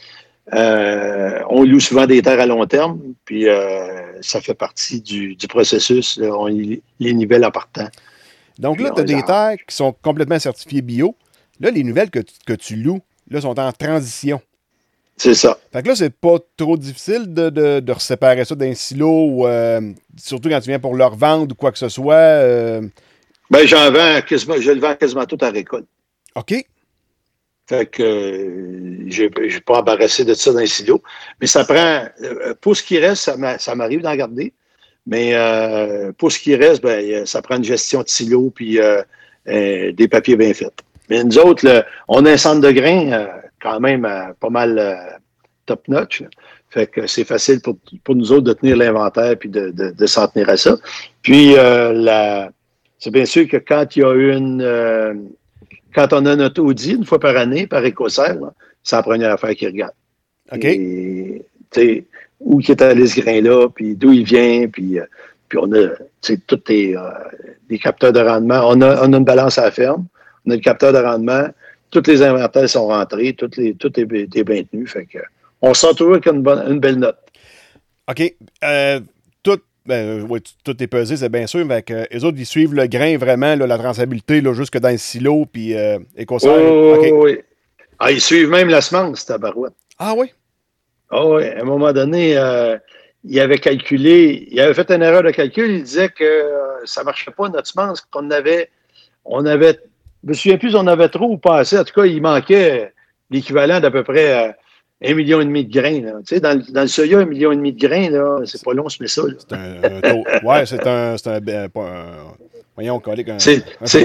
on loue souvent des terres à long terme, puis ça fait partie du processus. Là, on les nivelle en partant. Donc là, tu as des terres qui sont complètement certifiées bio. Là, les nouvelles que tu loues, là, sont en transition. C'est ça. Fait que là, c'est pas trop difficile de séparer ça d'un silo, ou, surtout quand tu viens pour le revendre ou quoi que ce soit. Ben, je le vends quasiment tout à récolte. OK. Fait que je n'ai pas embarrassé de ça dans les silos. Mais ça prend, pour ce qui reste, ça m'arrive d'en garder. Mais pour ce qui reste, ben, ça prend une gestion de silos puis des papiers bien faits. Mais nous autres, on a un centre de grains quand même pas mal top-notch. Fait que c'est facile pour nous autres de tenir l'inventaire puis de s'en tenir à ça. Puis, c'est bien sûr que quand il y a quand on a notre audit une fois par année, par Écossaire, c'est la première affaire qu'ils regardent. OK. Et, où il est allé ce grain-là, puis d'où il vient, puis on a tous des capteurs de rendement. On a une balance à la ferme, on a le capteur de rendement, tous les inventaires sont rentrés, tout est bien tenu. Fait que on sort toujours avec une belle note. OK. Tout est pesé, c'est bien sûr, mais les autres, ils suivent le grain vraiment, là, la traçabilité, là, jusque dans le silo, puis Écossaire. Okay. Oui. Ah, ils suivent même la semence, tabarouette. Ah oui? Ah oui. À un moment donné, il avait fait une erreur de calcul, il disait que ça ne marchait pas, notre semence, qu'on avait, je me souviens plus, on avait trop ou pas assez. En tout cas, il manquait l'équivalent d'à peu près 1,5 million de grains. Là. Tu sais, dans le soya, 1,5 million de grains, là, c'est pas long, on se met ça. Là. C'est un taux. Ouais, c'est un voyons, collègue, c'est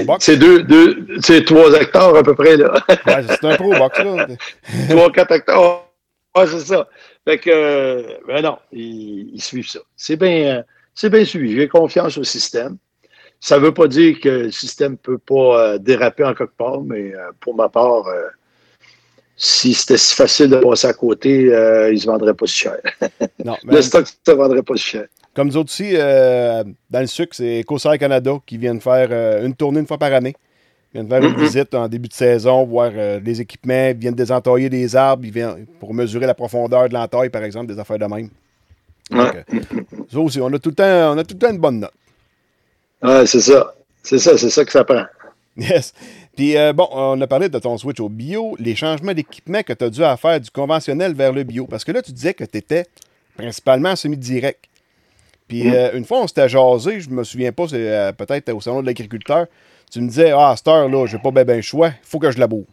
3 hectares à peu près. Là. Ouais, c'est un pro box, là. 3-4 hectares. Ouais, c'est ça. Fait que, ben non, ils suivent ça. C'est bien suivi. J'ai confiance au système. Ça ne veut pas dire que le système ne peut pas déraper en quelque part, mais pour ma part, si c'était si facile de passer à côté, ils ne se vendraient pas si cher. Non, le stock ne se vendrait pas si cher. Comme nous autres aussi, dans le sucre, c'est Écossaire Canada qui vient de faire une tournée une fois par année. Ils viennent faire une visite en début de saison, voir les équipements, ils viennent désentailler des arbres, pour mesurer la profondeur de l'entaille, par exemple, des affaires de même. Donc, ça aussi, on a tout le temps une bonne note. Oui, c'est ça. C'est ça que ça prend. Yes. Puis, on a parlé de ton switch au bio, les changements d'équipement que tu as dû faire du conventionnel vers le bio. Parce que là, tu disais que tu étais principalement semi-direct. Puis, une fois, on s'était jasé, je me souviens pas, c'est peut-être au salon de l'agriculteur, tu me disais, à cette heure-là, j'ai pas bien le choix, il faut que je laboure.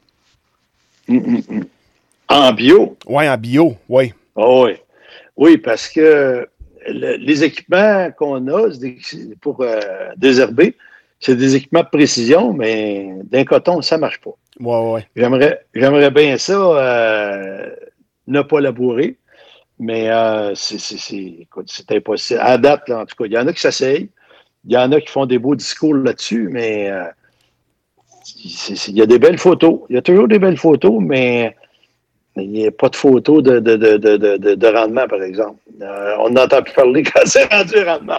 En bio? Oui, en bio, oui. Oh, oui. Oui, parce que les équipements qu'on a pour désherber, c'est des équipements de précision, mais d'un coton, ça ne marche pas. Oui. J'aimerais bien ça, ne pas labourer, mais c'est impossible. À date, là, en tout cas, il y en a qui s'essayent, il y en a qui font des beaux discours là-dessus, mais il y a des belles photos. Il y a toujours des belles photos, mais Mais il n'y a pas de photo de rendement, par exemple. On n'entend plus parler quand c'est rendu rendement.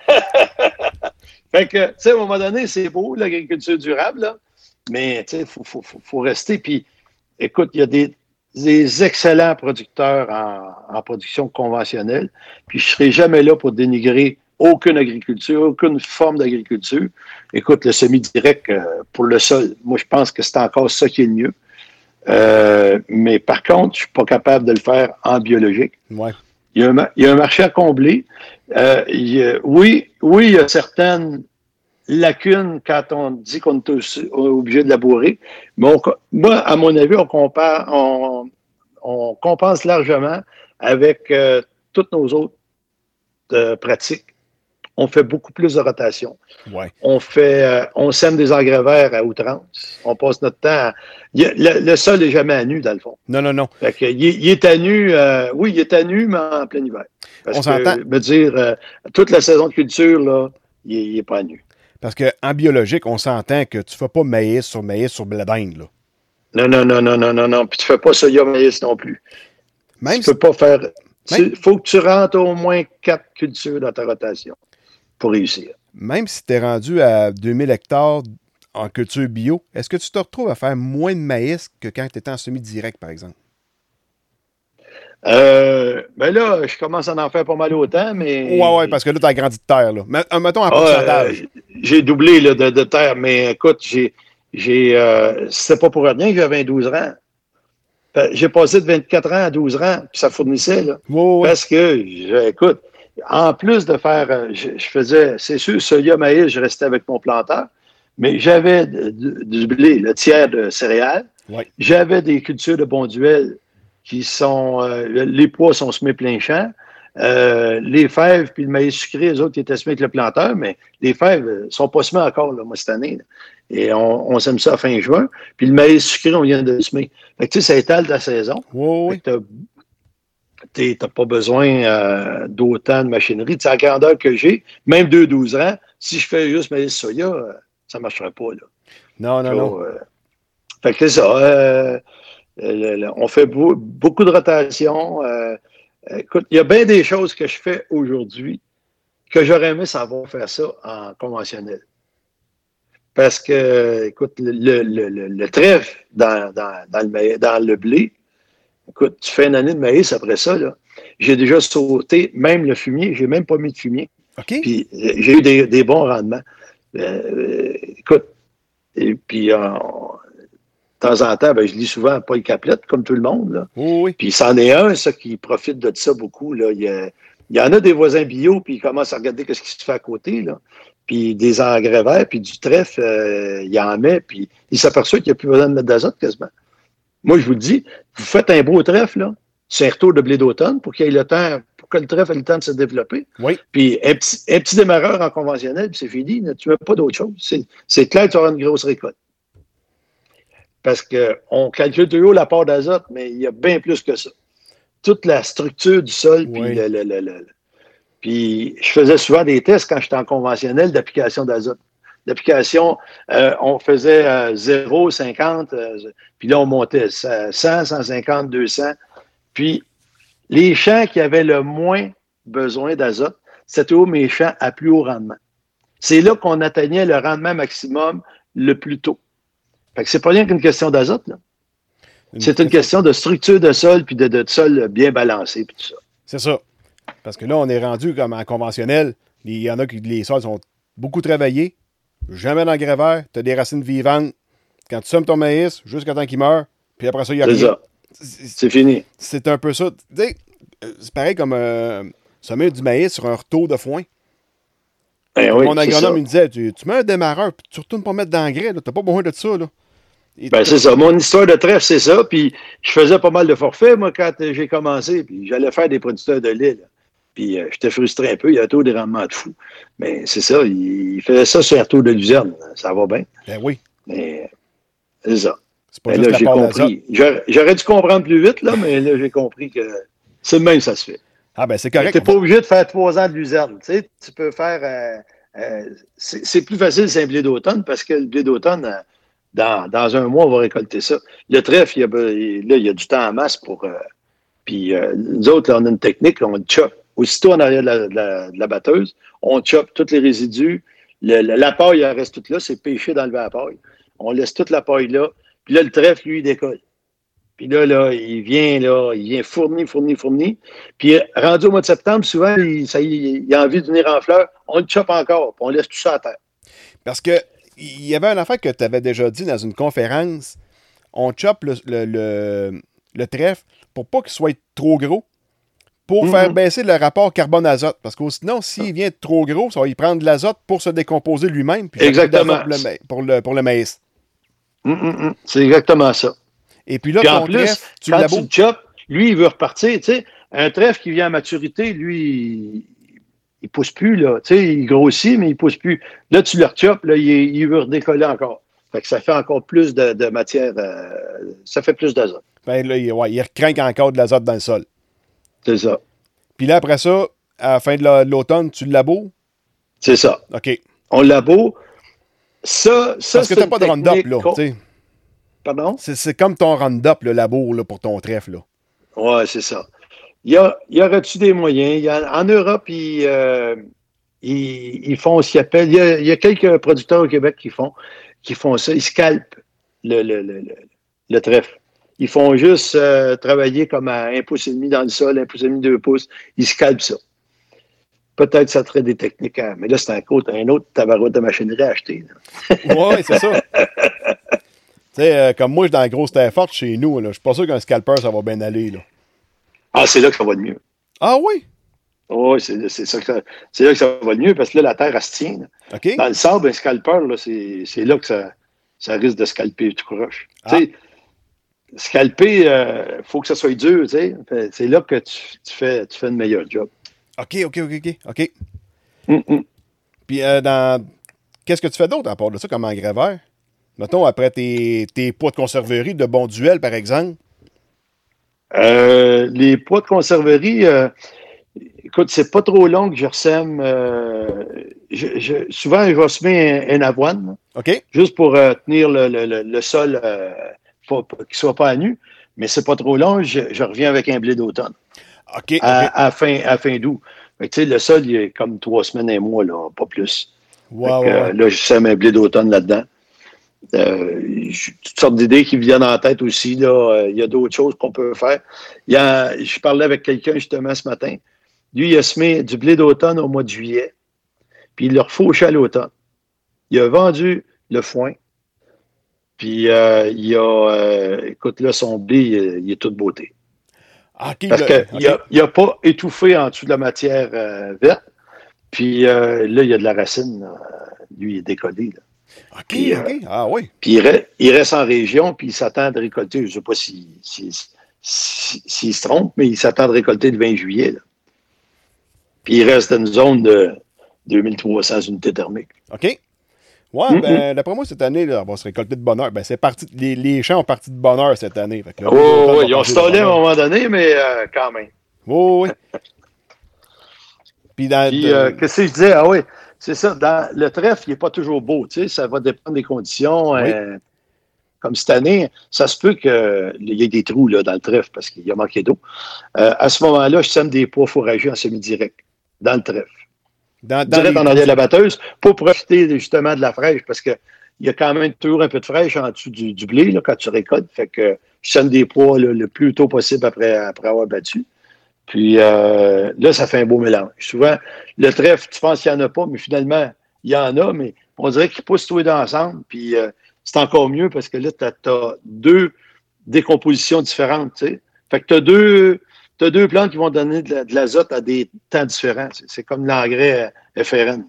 Fait que, tu sais, à un moment donné, c'est beau, l'agriculture durable, là, mais tu sais, faut rester. Puis, écoute, il y a des excellents producteurs en production conventionnelle. Puis, je ne serai jamais là pour dénigrer aucune agriculture, aucune forme d'agriculture. Écoute, le semi-direct pour le sol, moi, je pense que c'est encore ça qui est le mieux. Mais par contre, je ne suis pas capable de le faire en biologique. Ouais. Il y a un marché à combler. Oui, il y a certaines lacunes quand on dit qu'on est obligé de labourer. Mais moi, à mon avis, on compense largement avec toutes nos autres pratiques. On fait beaucoup plus de rotation. Ouais. On sème des engrais verts à outrance. On passe notre temps à... Le sol n'est jamais à nu, dans le fond. Non. Fait que, il est à nu, oui, il est à nu, mais en plein hiver. Parce On s'entend. que, me dire, toute la saison de culture, là, il n'est pas à nu. Parce qu'en biologique, on s'entend que tu ne fais pas maïs sur blé d'Inde, là. Non. Puis tu ne fais pas soya maïs non plus. Même tu peux pas faire... Il faut que tu rentres au moins 4 cultures dans ta rotation pour réussir. Même si tu es rendu à 2000 hectares en culture bio, est-ce que tu te retrouves à faire moins de maïs que quand tu étais en semi-direct, par exemple? Ben là, je commence à en faire pas mal autant, mais... Ouais, parce que là, tu as grandi de terre, là. Mettons en pourcentage. J'ai doublé là, de terre, mais écoute, c'était pas pour rien que j'avais 12 rangs. J'ai passé de 24 ans à 12 rangs, puis ça fournissait, là. Ouais. Parce que, écoute, en plus de faire, je faisais, c'est sûr, soya, maïs, je restais avec mon planteur, mais j'avais du blé, le tiers de céréales. Ouais. J'avais des cultures de bonduelle qui sont, les pois sont semés plein champ. Les fèves puis le maïs sucré, les autres qui étaient semés avec le planteur, mais les fèves ne sont pas semées encore, là, moi, cette année. Là. Et on sème ça à fin juin. Puis le maïs sucré, on vient de le semer. Fait que, tu sais, ça étale ta saison. Oui. Tu n'as pas besoin d'autant de machinerie. Tu sais, la grandeur que j'ai, même 2-12 ans, si je fais juste maïs soya, ça ne marcherait pas. Là. Non. Fait que c'est ça. On fait beaucoup de rotation. Écoute, il y a bien des choses que je fais aujourd'hui que j'aurais aimé savoir faire ça en conventionnel. Parce que, écoute, le trèfle dans le blé, écoute, tu fais une année de maïs après ça, là. J'ai déjà sauté même le fumier, j'ai même pas mis de fumier. OK. Puis j'ai eu des bons rendements. Écoute, et puis de temps en temps, je lis souvent Paul Caplette, comme tout le monde. Là. Oui. Puis c'en est un, ça, qui profite de ça beaucoup. Là. Il y en a des voisins bio, puis ils commencent à regarder ce qui se fait à côté. Là. Puis des engrais verts, puis du trèfle, il en met, puis il s'aperçoit qu'il n'y a plus besoin de mettre d'azote quasiment. Moi, je vous le dis, vous faites un beau trèfle, là, c'est un retour de blé d'automne pour qu'il ait le temps, pour que le trèfle ait le temps de se développer. Oui. Puis un petit démarreur en conventionnel, puis c'est fini. Là, tu ne mets pas d'autre chose. C'est clair que tu auras une grosse récolte. Parce qu'on calcule toujours la part d'azote, mais il y a bien plus que ça. Toute la structure du sol, oui. Puis je faisais souvent des tests quand j'étais en conventionnel d'application d'azote. L'application, on faisait 0, 50, puis là, on montait 100, 150, 200. Puis les champs qui avaient le moins besoin d'azote, c'était toujours mes champs à plus haut rendement. C'est là qu'on atteignait le rendement maximum le plus tôt. Fait que c'est pas rien qu'une question d'azote, là. C'est une question de structure de sol puis de sol bien balancé puis tout ça. C'est ça. Parce que là, on est rendu comme en conventionnel. Il y en a qui les sols sont beaucoup travaillés. Jamais d'engrais vert. Tu as des racines vivantes. Quand tu sèmes ton maïs, jusqu'à temps qu'il meure, puis après ça, il n'y a rien. C'est ça. C'est fini. C'est un peu ça. Tu sais, c'est pareil comme semer du maïs sur un retour de foin. Ben oui, mon agronome me disait, tu mets un démarreur, puis tu retournes pas mettre d'engrais. Tu n'as pas besoin de ça. Là. C'est ça. Mon histoire de trèfle, c'est ça. Puis je faisais pas mal de forfaits, moi, quand j'ai commencé. Puis j'allais faire des producteurs de lait. Là. Puis j'étais frustré un peu. Il y a un taux de rendement de fou. Mais c'est ça. Il faisait ça sur un taux de luzerne. Ça va bien. Ben oui. Mais c'est ça. C'est pas juste là, j'ai compris. J'aurais dû comprendre plus vite, là, mais là, j'ai compris que c'est le même que ça se fait. Ah ben c'est correct. Tu n'es pas obligé de faire 3 ans de luzerne. Tu sais, tu peux faire... c'est plus facile, c'est un blé d'automne, parce que le blé d'automne... dans un mois, on va récolter ça. Le trèfle, il y a du temps en masse pour... puis nous autres, là, on a une technique, là, on chope. Aussitôt en arrière de la batteuse, on chope tous les résidus. La paille, elle reste toute là, c'est pêché d'enlever la paille. On laisse toute la paille là. Puis là, le trèfle, lui, il décolle. Puis là, il vient fournir. Puis rendu au mois de septembre, souvent, il a envie de venir en fleurs. On le chope encore, puis on laisse tout ça à terre. Parce que il y avait une affaire que tu avais déjà dit dans une conférence. On chope le trèfle pour pas qu'il soit trop gros, pour faire baisser le rapport carbone-azote. Parce que sinon, s'il vient trop gros, ça va y prendre de l'azote pour se décomposer lui-même. Puis exactement. Pour le maïs. C'est exactement ça. Et puis là, puis en plus, quand tu le chopes, lui, il veut repartir. Tu sais, un trèfle qui vient à maturité, lui, il pousse plus, là. Tu sais, il grossit, mais il pousse plus. Là, tu le rechopes, là, il veut redécoller encore. Fait que ça fait encore plus de matière. Ça fait plus d'azote. Ben là, il recrinque encore de l'azote dans le sol. C'est ça. Puis là, après ça, à la fin de l'automne, tu le laboures? C'est ça. OK. On laboure. Ça, parce que t'as pas de Roundup, là, tu sais. Pardon? C'est comme ton Roundup, le labour, là, pour ton trèfle, là. Ouais, c'est ça. Il y aurait-tu des moyens? En Europe, ils font ce qu'ils appellent... Il y a quelques producteurs au Québec qui font ça. Ils scalpent le trèfle. Ils font juste travailler comme à 1,5 pouce dans le sol, 1,5 pouce, 2 pouces. Ils scalpent ça. Peut-être que ça serait des techniques, hein, mais là, c'est un autre tabarouette de machinerie à acheter. Oui, c'est ça. Tu sais, comme moi, je suis dans la grosse terre forte chez nous, là, je suis pas sûr qu'un scalper, ça va bien aller. Là. Ah, c'est là que ça va de mieux. Ah oui? Oui, c'est là que ça va de mieux, parce que là, la terre, elle se tient. OK. Dans le sable, un scalper, là, c'est là que ça risque de scalper tout croche. Tu sais, scalper, il faut que ça soit dur, tu sais. C'est là que tu fais le meilleur job. OK. Puis, qu'est-ce que tu fais d'autre à part de ça comme engraveur? Mettons, après tes poids de conserverie de Bonduel, par exemple. Les poids de conserverie, écoute, c'est pas trop long que je ressème. Souvent, je vais semer un avoine. OK. Juste pour tenir le sol, qu'il ne soit pas à nu. Mais c'est pas trop long, je reviens avec un blé d'automne. OK. À fin d'août. Tu sais, le sol, il est comme 3 semaines, 1 mois, là, pas plus. Wow, là, je sème un blé d'automne là-dedans. Toutes sortes d'idées qui me viennent en tête aussi. Là. Il y a d'autres choses qu'on peut faire. Je parlais avec quelqu'un justement ce matin. Lui, il a semé du blé d'automne au mois de juillet. Puis il l'a refauché à l'automne. Il a vendu le foin. Puis écoute, là, son blé, il est toute beauté. Parce qu'il n'a pas étouffé en dessous de la matière verte. Puis là, il y a de la racine. Lui, il est décollé. Là. OK. Ah oui. Puis il reste en région, puis il s'attend à récolter, je ne sais pas s'il se trompe, mais il s'attend à récolter le 20 juillet. Là. Puis il reste dans une zone de 2300 unités thermiques. OK. Ouais, ben, d'après moi, cette année, là, on va se récolter de bonheur. Ben, c'est parti. Les champs ont parti de bonheur cette année. Fait que là, ils ont stallé à un moment donné, mais quand même. Oui. Puis, qu'est-ce que je disais? Ah oui, c'est ça. Dans le trèfle, il n'est pas toujours beau. Tu sais, ça va dépendre des conditions. Oui. Comme cette année, ça se peut qu'il y ait des trous là, dans le trèfle parce qu'il a manqué d'eau. À ce moment-là, je sème des pois fourragés en semi-direct dans le trèfle. Direct en arrière de la batteuse pour profiter justement de la fraîche parce qu'il y a quand même toujours un peu de fraîche en dessous du blé là, quand tu récoltes. Fait que je sème des pois là, le plus tôt possible après avoir battu. Puis là, ça fait un beau mélange. Souvent, le trèfle, tu penses qu'il n'y en a pas, mais finalement, il y en a, mais on dirait qu'ils poussent tous les deux ensemble. Puis c'est encore mieux parce que là, tu as 2 décompositions différentes. T'sais. Fait que tu as deux plantes qui vont donner de l'azote à des temps différents. C'est comme l'engrais FRN.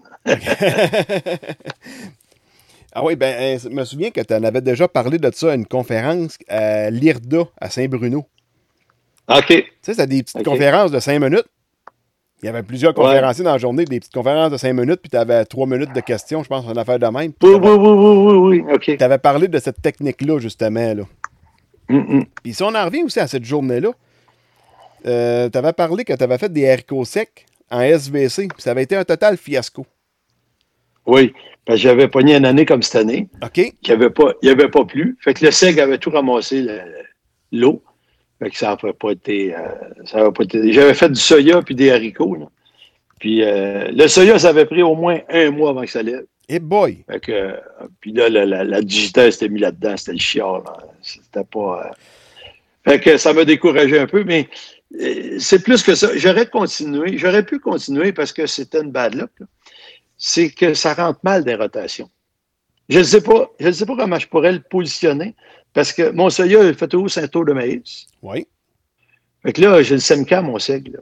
Ah oui, ben, je me souviens que tu en avais déjà parlé de ça à une conférence à l'IRDA, à Saint-Bruno. OK. Tu sais, c'est des petites conférences de 5 minutes. Il y avait plusieurs conférenciers dans la journée, des petites conférences de 5 minutes, puis tu avais 3 minutes de questions, je pense, une affaire de même. Oui. OK. Tu avais parlé de cette technique-là, justement. Là. Puis si on en revient aussi à cette journée-là, tu avais parlé que tu avais fait des haricots secs en SVC, puis ça avait été un total fiasco. Oui, parce que j'avais pogné une année comme cette année, OK. qu'il n'y avait pas plu. Fait que le seigle avait tout ramassé l'eau. Fait que ça n'avait pas été. J'avais fait du soya puis des haricots. Là. Puis le soya, ça avait pris au moins un mois avant que ça lève. Hey boy! Fait que, puis là, la digitale s'était mis là-dedans, c'était le chiard. Là. C'était pas. Fait que ça m'a découragé un peu, mais c'est plus que ça. J'aurais pu continuer parce que c'était une bad luck. Là. C'est que ça rentre mal des rotations. Je ne sais pas comment je pourrais le positionner parce que mon soya, il fait toujours un tour de maïs. Oui. Fait que là, j'ai le SEMCA, mon seigle.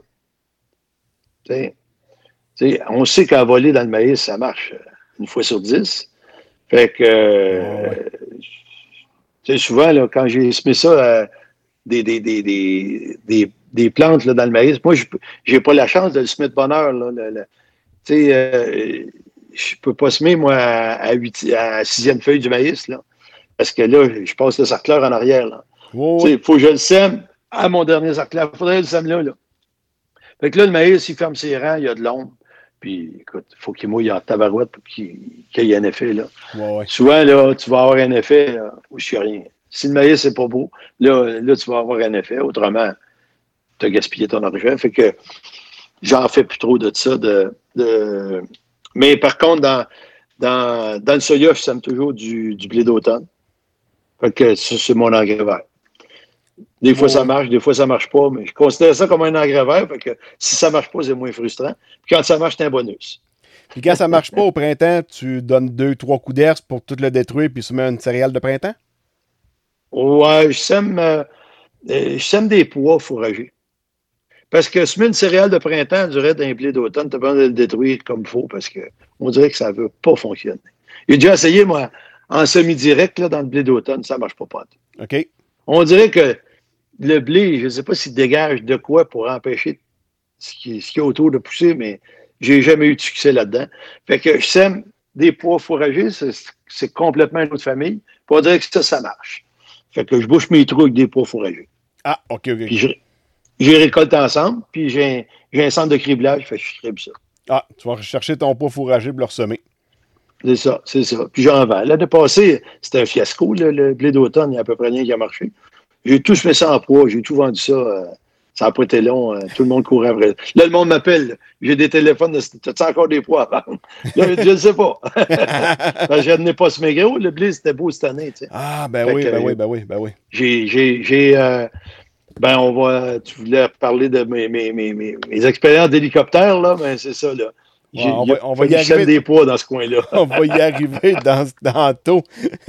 On sait qu'à voler dans le maïs, ça marche une fois sur 10. Fait que, souvent, là, quand j'ai semé ça, des plantes là, dans le maïs, moi, je n'ai pas la chance de le semer de bonne heure. Là, je peux pas semer, moi, à 6e feuille du maïs, là, parce que là, je passe le sarcleur en arrière. Il faut que je le sème à mon dernier sarcleur. Il faudrait le sème là. Fait que là, le maïs, il ferme ses rangs, il y a de l'ombre. Puis, écoute, il faut qu'il mouille en tabarouette pour qu'il y ait un effet. Là. Ouais. Souvent, là, tu vas avoir un effet où je suis rien. Si le maïs n'est pas beau, là, tu vas avoir un effet. Autrement, tu as gaspillé ton argent. Fait que j'en fais plus trop de ça. Mais par contre, dans le soya, je sème toujours du blé d'automne. Fait que ça, c'est mon engrais vert. Des fois, ça marche, des fois, ça marche pas, mais je considère ça comme un engrais vert. Fait que si ça marche pas, c'est moins frustrant. Puis quand ça marche, c'est un bonus. Puis quand ça marche pas au printemps, tu donnes 2-3 coups d'herbe pour tout le détruire puis tu mets une céréale de printemps? Ouais, je sème des pois fourragés. Parce que semer une céréale de printemps durant un blé d'automne, tu as besoin de le détruire comme il faut parce qu'on dirait que ça ne veut pas fonctionner. J'ai déjà essayé, moi, en semi-direct, là, dans le blé d'automne, ça ne marche pas. OK. On dirait que le blé, je ne sais pas s'il dégage de quoi pour empêcher ce qui est autour de pousser, mais j'ai jamais eu de succès là-dedans. Fait que je sème des pois fourragés, c'est complètement une autre famille. Pour dire que ça marche. Fait que je bouche mes trous avec des pois fourragés. Ah, OK. Puis j'ai récolté ensemble, puis j'ai un centre de criblage, fait que je crible ça. Ah, tu vas chercher ton pois fourragé pour le ressemer. C'est ça. Puis j'en vends. L'année passée, c'était un fiasco, le blé d'automne, il n'y a à peu près rien qui a marché. J'ai tout mis ça en poids, j'ai tout vendu ça. Ça n'a pas été long, tout le monde courait après. Là, le monde m'appelle, j'ai des téléphones, t'as-tu encore des pois à vendre? Là, je ne sais pas. Je n'ai pas semé gros, le blé, c'était beau cette année. Tu sais. Ah, ben oui. Tu voulais parler de mes expériences d'hélicoptère, là, mais c'est ça, là. On va y arriver. Des pois dans ce coin-là. On va y arriver dans tôt.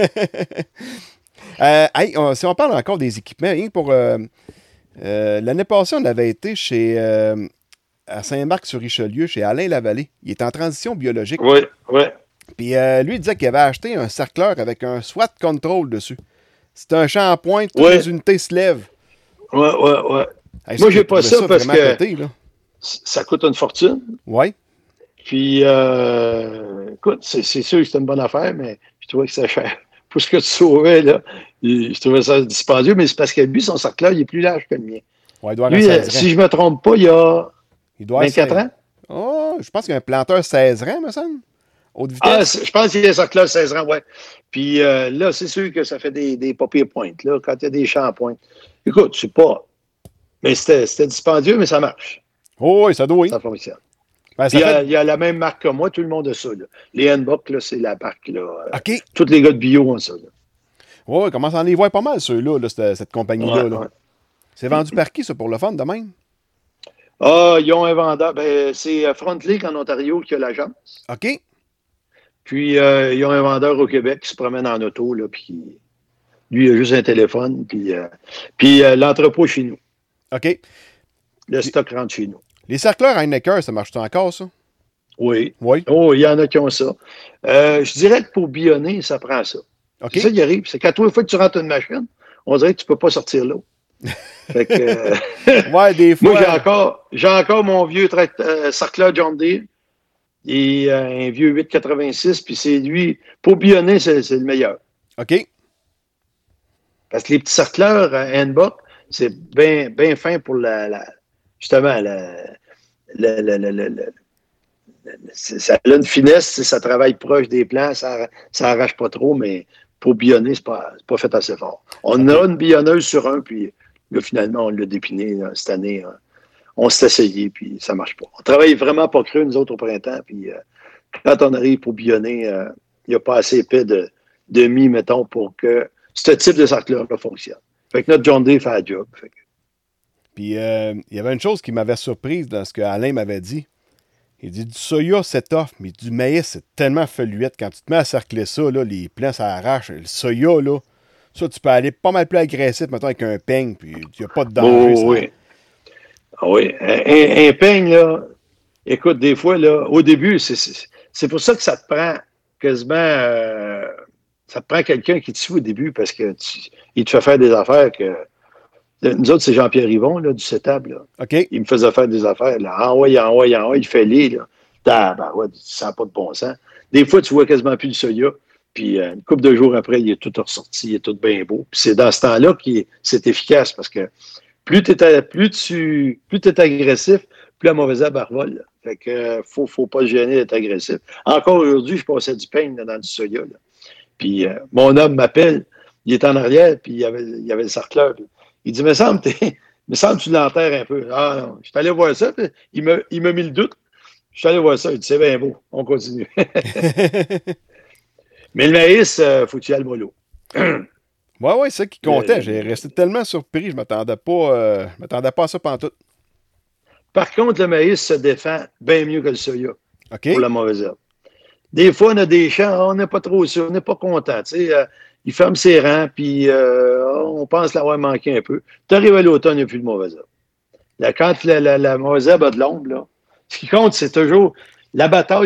Si on parle encore des équipements, rien pour l'année passée, on avait été à Saint-Marc-sur-Richelieu, chez Alain Lavallée. Il est en transition biologique. Oui. Puis lui, il disait qu'il avait acheté un sarcleur avec un SWAT Control dessus. C'est un champ à pointe, toutes les unités se lèvent. Ouais. Hey, moi, j'ai pas ça parce que côté, ça coûte une fortune. Oui. Puis, écoute, c'est sûr que c'est une bonne affaire, mais je trouvais que c'était cher. Pour ce que tu sauvais, là, je trouvais ça dispendieux, mais c'est parce que lui, son cercle-là, il est plus large que le mien. Ouais, il doit lui, si je ne me trompe pas, il a 24 ans. Oh, je pense qu'il y a un planteur 16 rangs, me semble. Haute vitesse. Je pense qu'il y a un cercle-là 16 rangs, oui. Puis là, c'est sûr que ça fait des papiers pointes, là, quand il y a des champs à pointe. Écoute, c'est pas... Mais c'était dispendieux, mais ça marche. Oh, oui, ça doit. Ça fonctionne. Ben, il y a la même marque que moi, tout le monde a ça. Là. Les Handbook, là, c'est la marque. Là. OK. Tous les gars de bio ont ça. Oui, commence à en les voir pas mal, ceux-là, cette compagnie-là. Ouais. C'est vendu par qui, ça, pour le fun, de même? Ah, ils ont un vendeur. Ben, c'est Frontlink en Ontario qui a l'agence. OK. Puis, ils ont un vendeur au Québec qui se promène en auto, là, puis lui, il a juste un téléphone, puis l'entrepôt chez nous. OK. Le stock rentre chez nous. Les cercleurs Heinecker, ça marche-tu encore, ça? Oui. Oui. Oh, il y en a qui ont ça. Je dirais que pour bionner, ça prend ça. OK. C'est ça qui arrive. C'est qu'à toi, fois que tu rentres une machine, on dirait que tu ne peux pas sortir l'eau. Fait que, ouais, des fois. Moi, j'ai encore mon vieux cercleur John Deere et un vieux 886, puis c'est lui. Pour bionner, c'est le meilleur. OK. Parce que les petits cercleurs Handbook, c'est bien fin pour justement ça a une finesse, ça travaille proche des plants, ça arrache pas trop, mais pour bionner, c'est pas fait assez fort. On a une bionneuse sur un, puis là, finalement, on l'a dépiné cette année. On s'est essayé, puis ça marche pas. On travaille vraiment pas creux, nous autres, au printemps, puis quand on arrive pour bionner, il n'y a pas assez épais de mie, mettons, pour que ce type de cercle-là fonctionne. Fait que notre John Deere fait la job. Puis, il y avait une chose qui m'avait surprise dans ce que Alain m'avait dit. Il dit, du soya, c'est tough, mais du maïs, c'est tellement feuilluette. Quand tu te mets à cercler ça, là, les plants, ça arrache. Le soya, là, ça, tu peux aller pas mal plus agressif, mettons, avec un peigne, puis il n'y a pas de danger. Oh, oui. Oui. Un peigne, là, écoute, des fois, là, au début, c'est pour ça que ça te prend quasiment... ça te prend quelqu'un qui te suit au début, parce que il te fait faire des affaires que... Nous autres, c'est Jean-Pierre Yvon, là, du CETAB, là. OK. Il me faisait faire des affaires, là. En haut, il fait les, là. Ouais, ça n'a pas de bon sens. Des fois, tu vois quasiment plus le soya. Puis, une couple de jours après, il est tout ressorti, il est tout bien beau. Puis, c'est dans ce temps-là que c'est efficace, parce que plus tu es agressif, plus la mauvaise herbe revole, là. Fait que, faut pas se gêner d'être agressif. Encore aujourd'hui, je passais du pain dans du soya, là. Puis, mon homme m'appelle, il est en arrière, puis il y avait le sarcleur. Il dit, me semble que tu l'enterres un peu. Ah non, je suis allé voir ça, puis il m'a mis le doute. Je suis allé voir ça, il dit, c'est bien beau, on continue. Mais le maïs, faut que tu y ailles mollo. Ouais, c'est ça qui comptait. J'ai resté tellement surpris, je m'attendais pas à ça pantoute. Par contre, le maïs se défend bien mieux que le soya OK. pour la mauvaise herbe. Des fois, on a des champs, on n'est pas trop sûr, on n'est pas content. Il ferme ses rangs, puis on pense l'avoir manqué un peu. Tu arrives à l'automne, il n'y a plus de mauvaise herbe. Là, quand la mauvaise herbe a de l'ombre, là, ce qui compte, c'est toujours la bataille,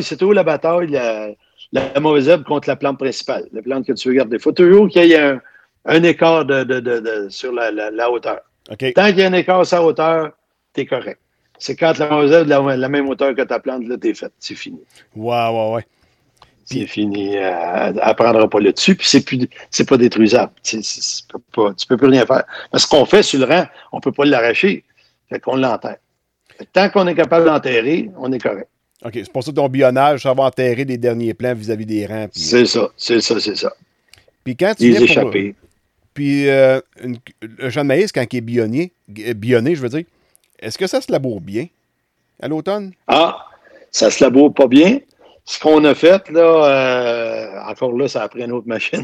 la mauvaise herbe contre la plante principale, la plante que tu veux garder. Il faut toujours qu'il y ait un écart sur la hauteur. OK. Tant qu'il y a un écart sur la hauteur, tu es correct. C'est quand la mauvaise herbe est de la même hauteur que ta plante, là, t'es faite. C'est fini. Ouais. C'est fini. Elle ne prendra pas le dessus, puis c'est pas détruisable. Tu peux plus rien faire. Parce qu'on fait sur le rang, on ne peut pas l'arracher. Fait qu'on l'enterre. Tant qu'on est capable d'enterrer, on est correct. OK, c'est pour ça que ton bionnage, ça va enterrer les derniers plants vis-à-vis des rangs. Puis... C'est ça. Puis quand tu les échapper. Puis le champ de maïs, quand il est bionné, je veux dire, est-ce que ça se laboure bien à l'automne? Ah, ça se laboure pas bien. Ce qu'on a fait, là, encore là, ça a pris une autre machine.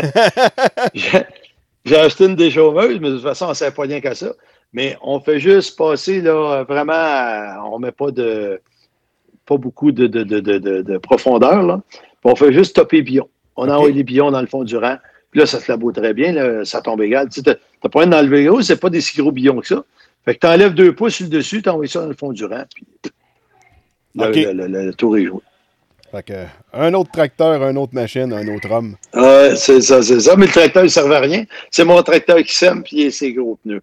J'ai acheté une déchaumeuse, mais de toute façon, on ne sert pas rien qu'à ça. Mais on fait juste passer, là, vraiment, on ne met pas beaucoup de profondeur, là. Puis on fait juste topper les billons. On envoie les billons dans le fond du rang. Puis là, ça se laboure très bien, là, ça tombe égal. Tu sais, t'as pas d'enlever gros, c'est pas des si gros billons que ça. Fait que tu enlèves 2 pouces sur le dessus, tu envoies ça dans le fond du rang, puis le tour est joué. Fait que, un autre tracteur, une autre machine, un autre homme. C'est ça. Mais le tracteur, il ne servait à rien. C'est mon tracteur qui sème, puis il a ses gros pneus.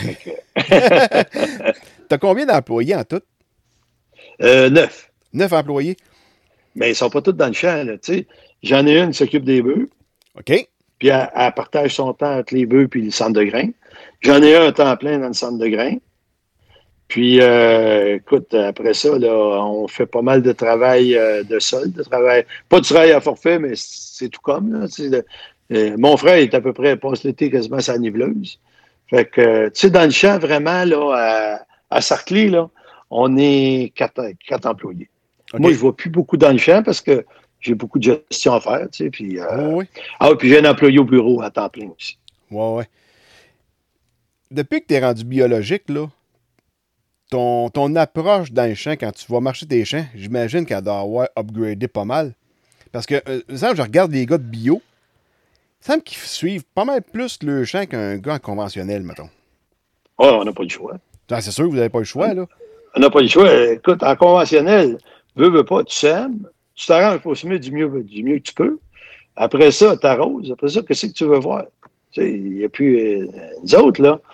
T'as combien d'employés en tout? 9. 9 employés? Mais ils ne sont pas tous dans le champ, là, tu sais. J'en ai une qui s'occupe des bœufs. OK. Puis elle partage son temps entre les bœufs et le centre de grains. J'en ai un temps plein dans le centre de grains. Puis, écoute, après ça, là, on fait pas mal de travail de sol, pas de travail à forfait, mais c'est tout comme. Là, mon frère est à peu près, passe l'été quasiment à sa niveleuse. Fait que, tu sais, dans le champ, vraiment, là, à Sarclay, là, on est 4 employés. Okay. Moi, je ne vois plus beaucoup dans le champ parce que j'ai beaucoup de gestion à faire, tu sais, puis... oui. Ah oui, puis j'ai un employé au bureau à temps plein aussi. Ouais. Depuis que tu es rendu biologique, là, ton approche dans les champs, quand tu vas marcher tes champs, j'imagine qu'elle doit avoir upgradé pas mal. Parce que, exemple, je regarde les gars de bio, il semble qu'ils suivent pas mal plus le champ qu'un gars en conventionnel, mettons. Oh, on n'a pas le choix. Ah, c'est sûr que vous n'avez pas le choix, là. On n'a pas le choix. Écoute, en conventionnel, veux pas, tu sèmes, tu t'arranges pour semer du mieux que tu peux. Après ça, tu arroses. Après ça, qu'est-ce que tu veux voir? Tu sais, il n'y a plus nous autres, là.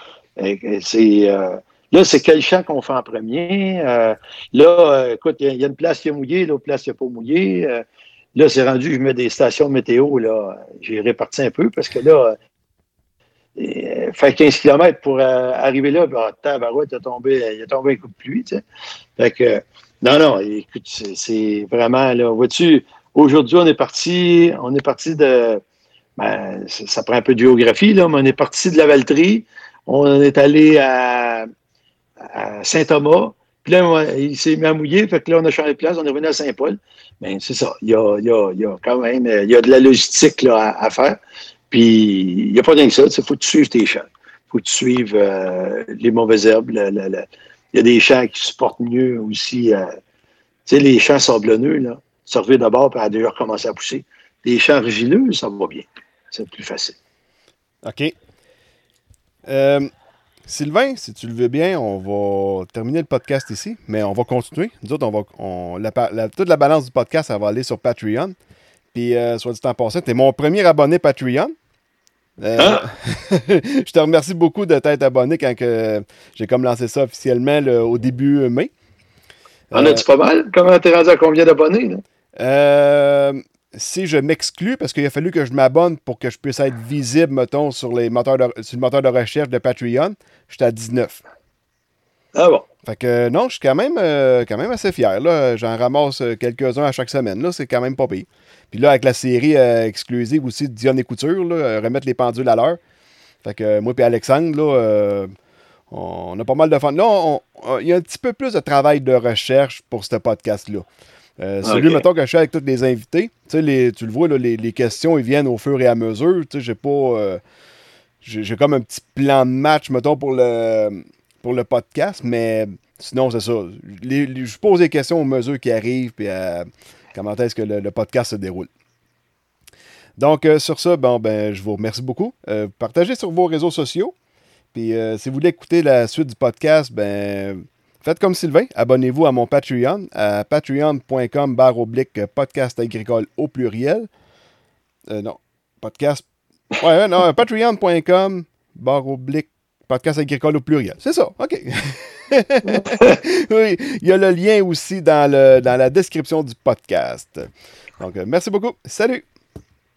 Là, c'est quel champ qu'on fait en premier. Écoute, il y a une place qui est mouillée, l'autre place qui n'est pas mouillée. Là, c'est rendu, je mets des stations météo, là. J'ai réparti un peu parce que là, faire 15 km pour arriver là, tabarouette, il a tombé un coup de pluie, tu sais. Fait que Non, écoute, c'est vraiment, là, vois-tu, aujourd'hui, on est parti de, ben, ça prend un peu de géographie, là, mais on est parti de la Valtrie, on est allé à Saint-Thomas, puis là, il s'est mis à mouiller, fait que là, on a changé de place, on est revenu à Saint-Paul. Mais c'est ça, il y a quand même, il y a de la logistique là, à faire, puis il n'y a pas rien que ça, il faut que tu suives tes champs, il faut que tu suives les mauvaises herbes, il y a des champs qui supportent mieux aussi, tu sais, les champs sablonneux, là, ça revient d'abord, puis elle a déjà recommencé à pousser. Les champs argileux, ça va bien, c'est plus facile. OK. Sylvain, si tu le veux bien, on va terminer le podcast ici, mais on va continuer. Nous autres, toute la balance du podcast, elle va aller sur Patreon. Puis, soit dit en passant, tu es mon premier abonné Patreon. Je te remercie beaucoup de t'être abonné quand j'ai comme lancé ça officiellement au début mai. En as-tu pas mal? Comment t'es rendu à combien d'abonnés? Si je m'exclus, parce qu'il a fallu que je m'abonne pour que je puisse être visible, mettons, sur le moteur de recherche de Patreon, j'étais à 19. Ah bon? Fait que non, je suis quand même assez fier. Là. J'en ramasse quelques-uns à chaque semaine. Là, c'est quand même pas pire. Puis là, avec la série exclusive aussi de Dionne et Couture, là, remettre les pendules à l'heure. Fait que moi et Alexandre, là, on a pas mal de fun. Là, il y a un petit peu plus de travail de recherche pour ce podcast-là. Celui, mettons, que je fais avec tous les invités, tu le vois, là, les questions, ils viennent au fur et à mesure. J'ai pas... j'ai comme un petit plan de match, mettons, pour le podcast, mais sinon, c'est ça. Je pose des questions aux mesures qui arrivent, puis comment est-ce que le podcast se déroule. Donc, sur ça, je vous remercie beaucoup. Partagez sur vos réseaux sociaux. Puis, si vous voulez écouter la suite du podcast, faites comme Sylvain. Abonnez-vous à mon Patreon, à patreon.com/podcast agricole au pluriel. Non, podcast... Ouais, non, patreon.com/podcast agricole au pluriel. C'est ça, OK. Oui, il y a le lien aussi dans la description du podcast. Donc, merci beaucoup. Salut!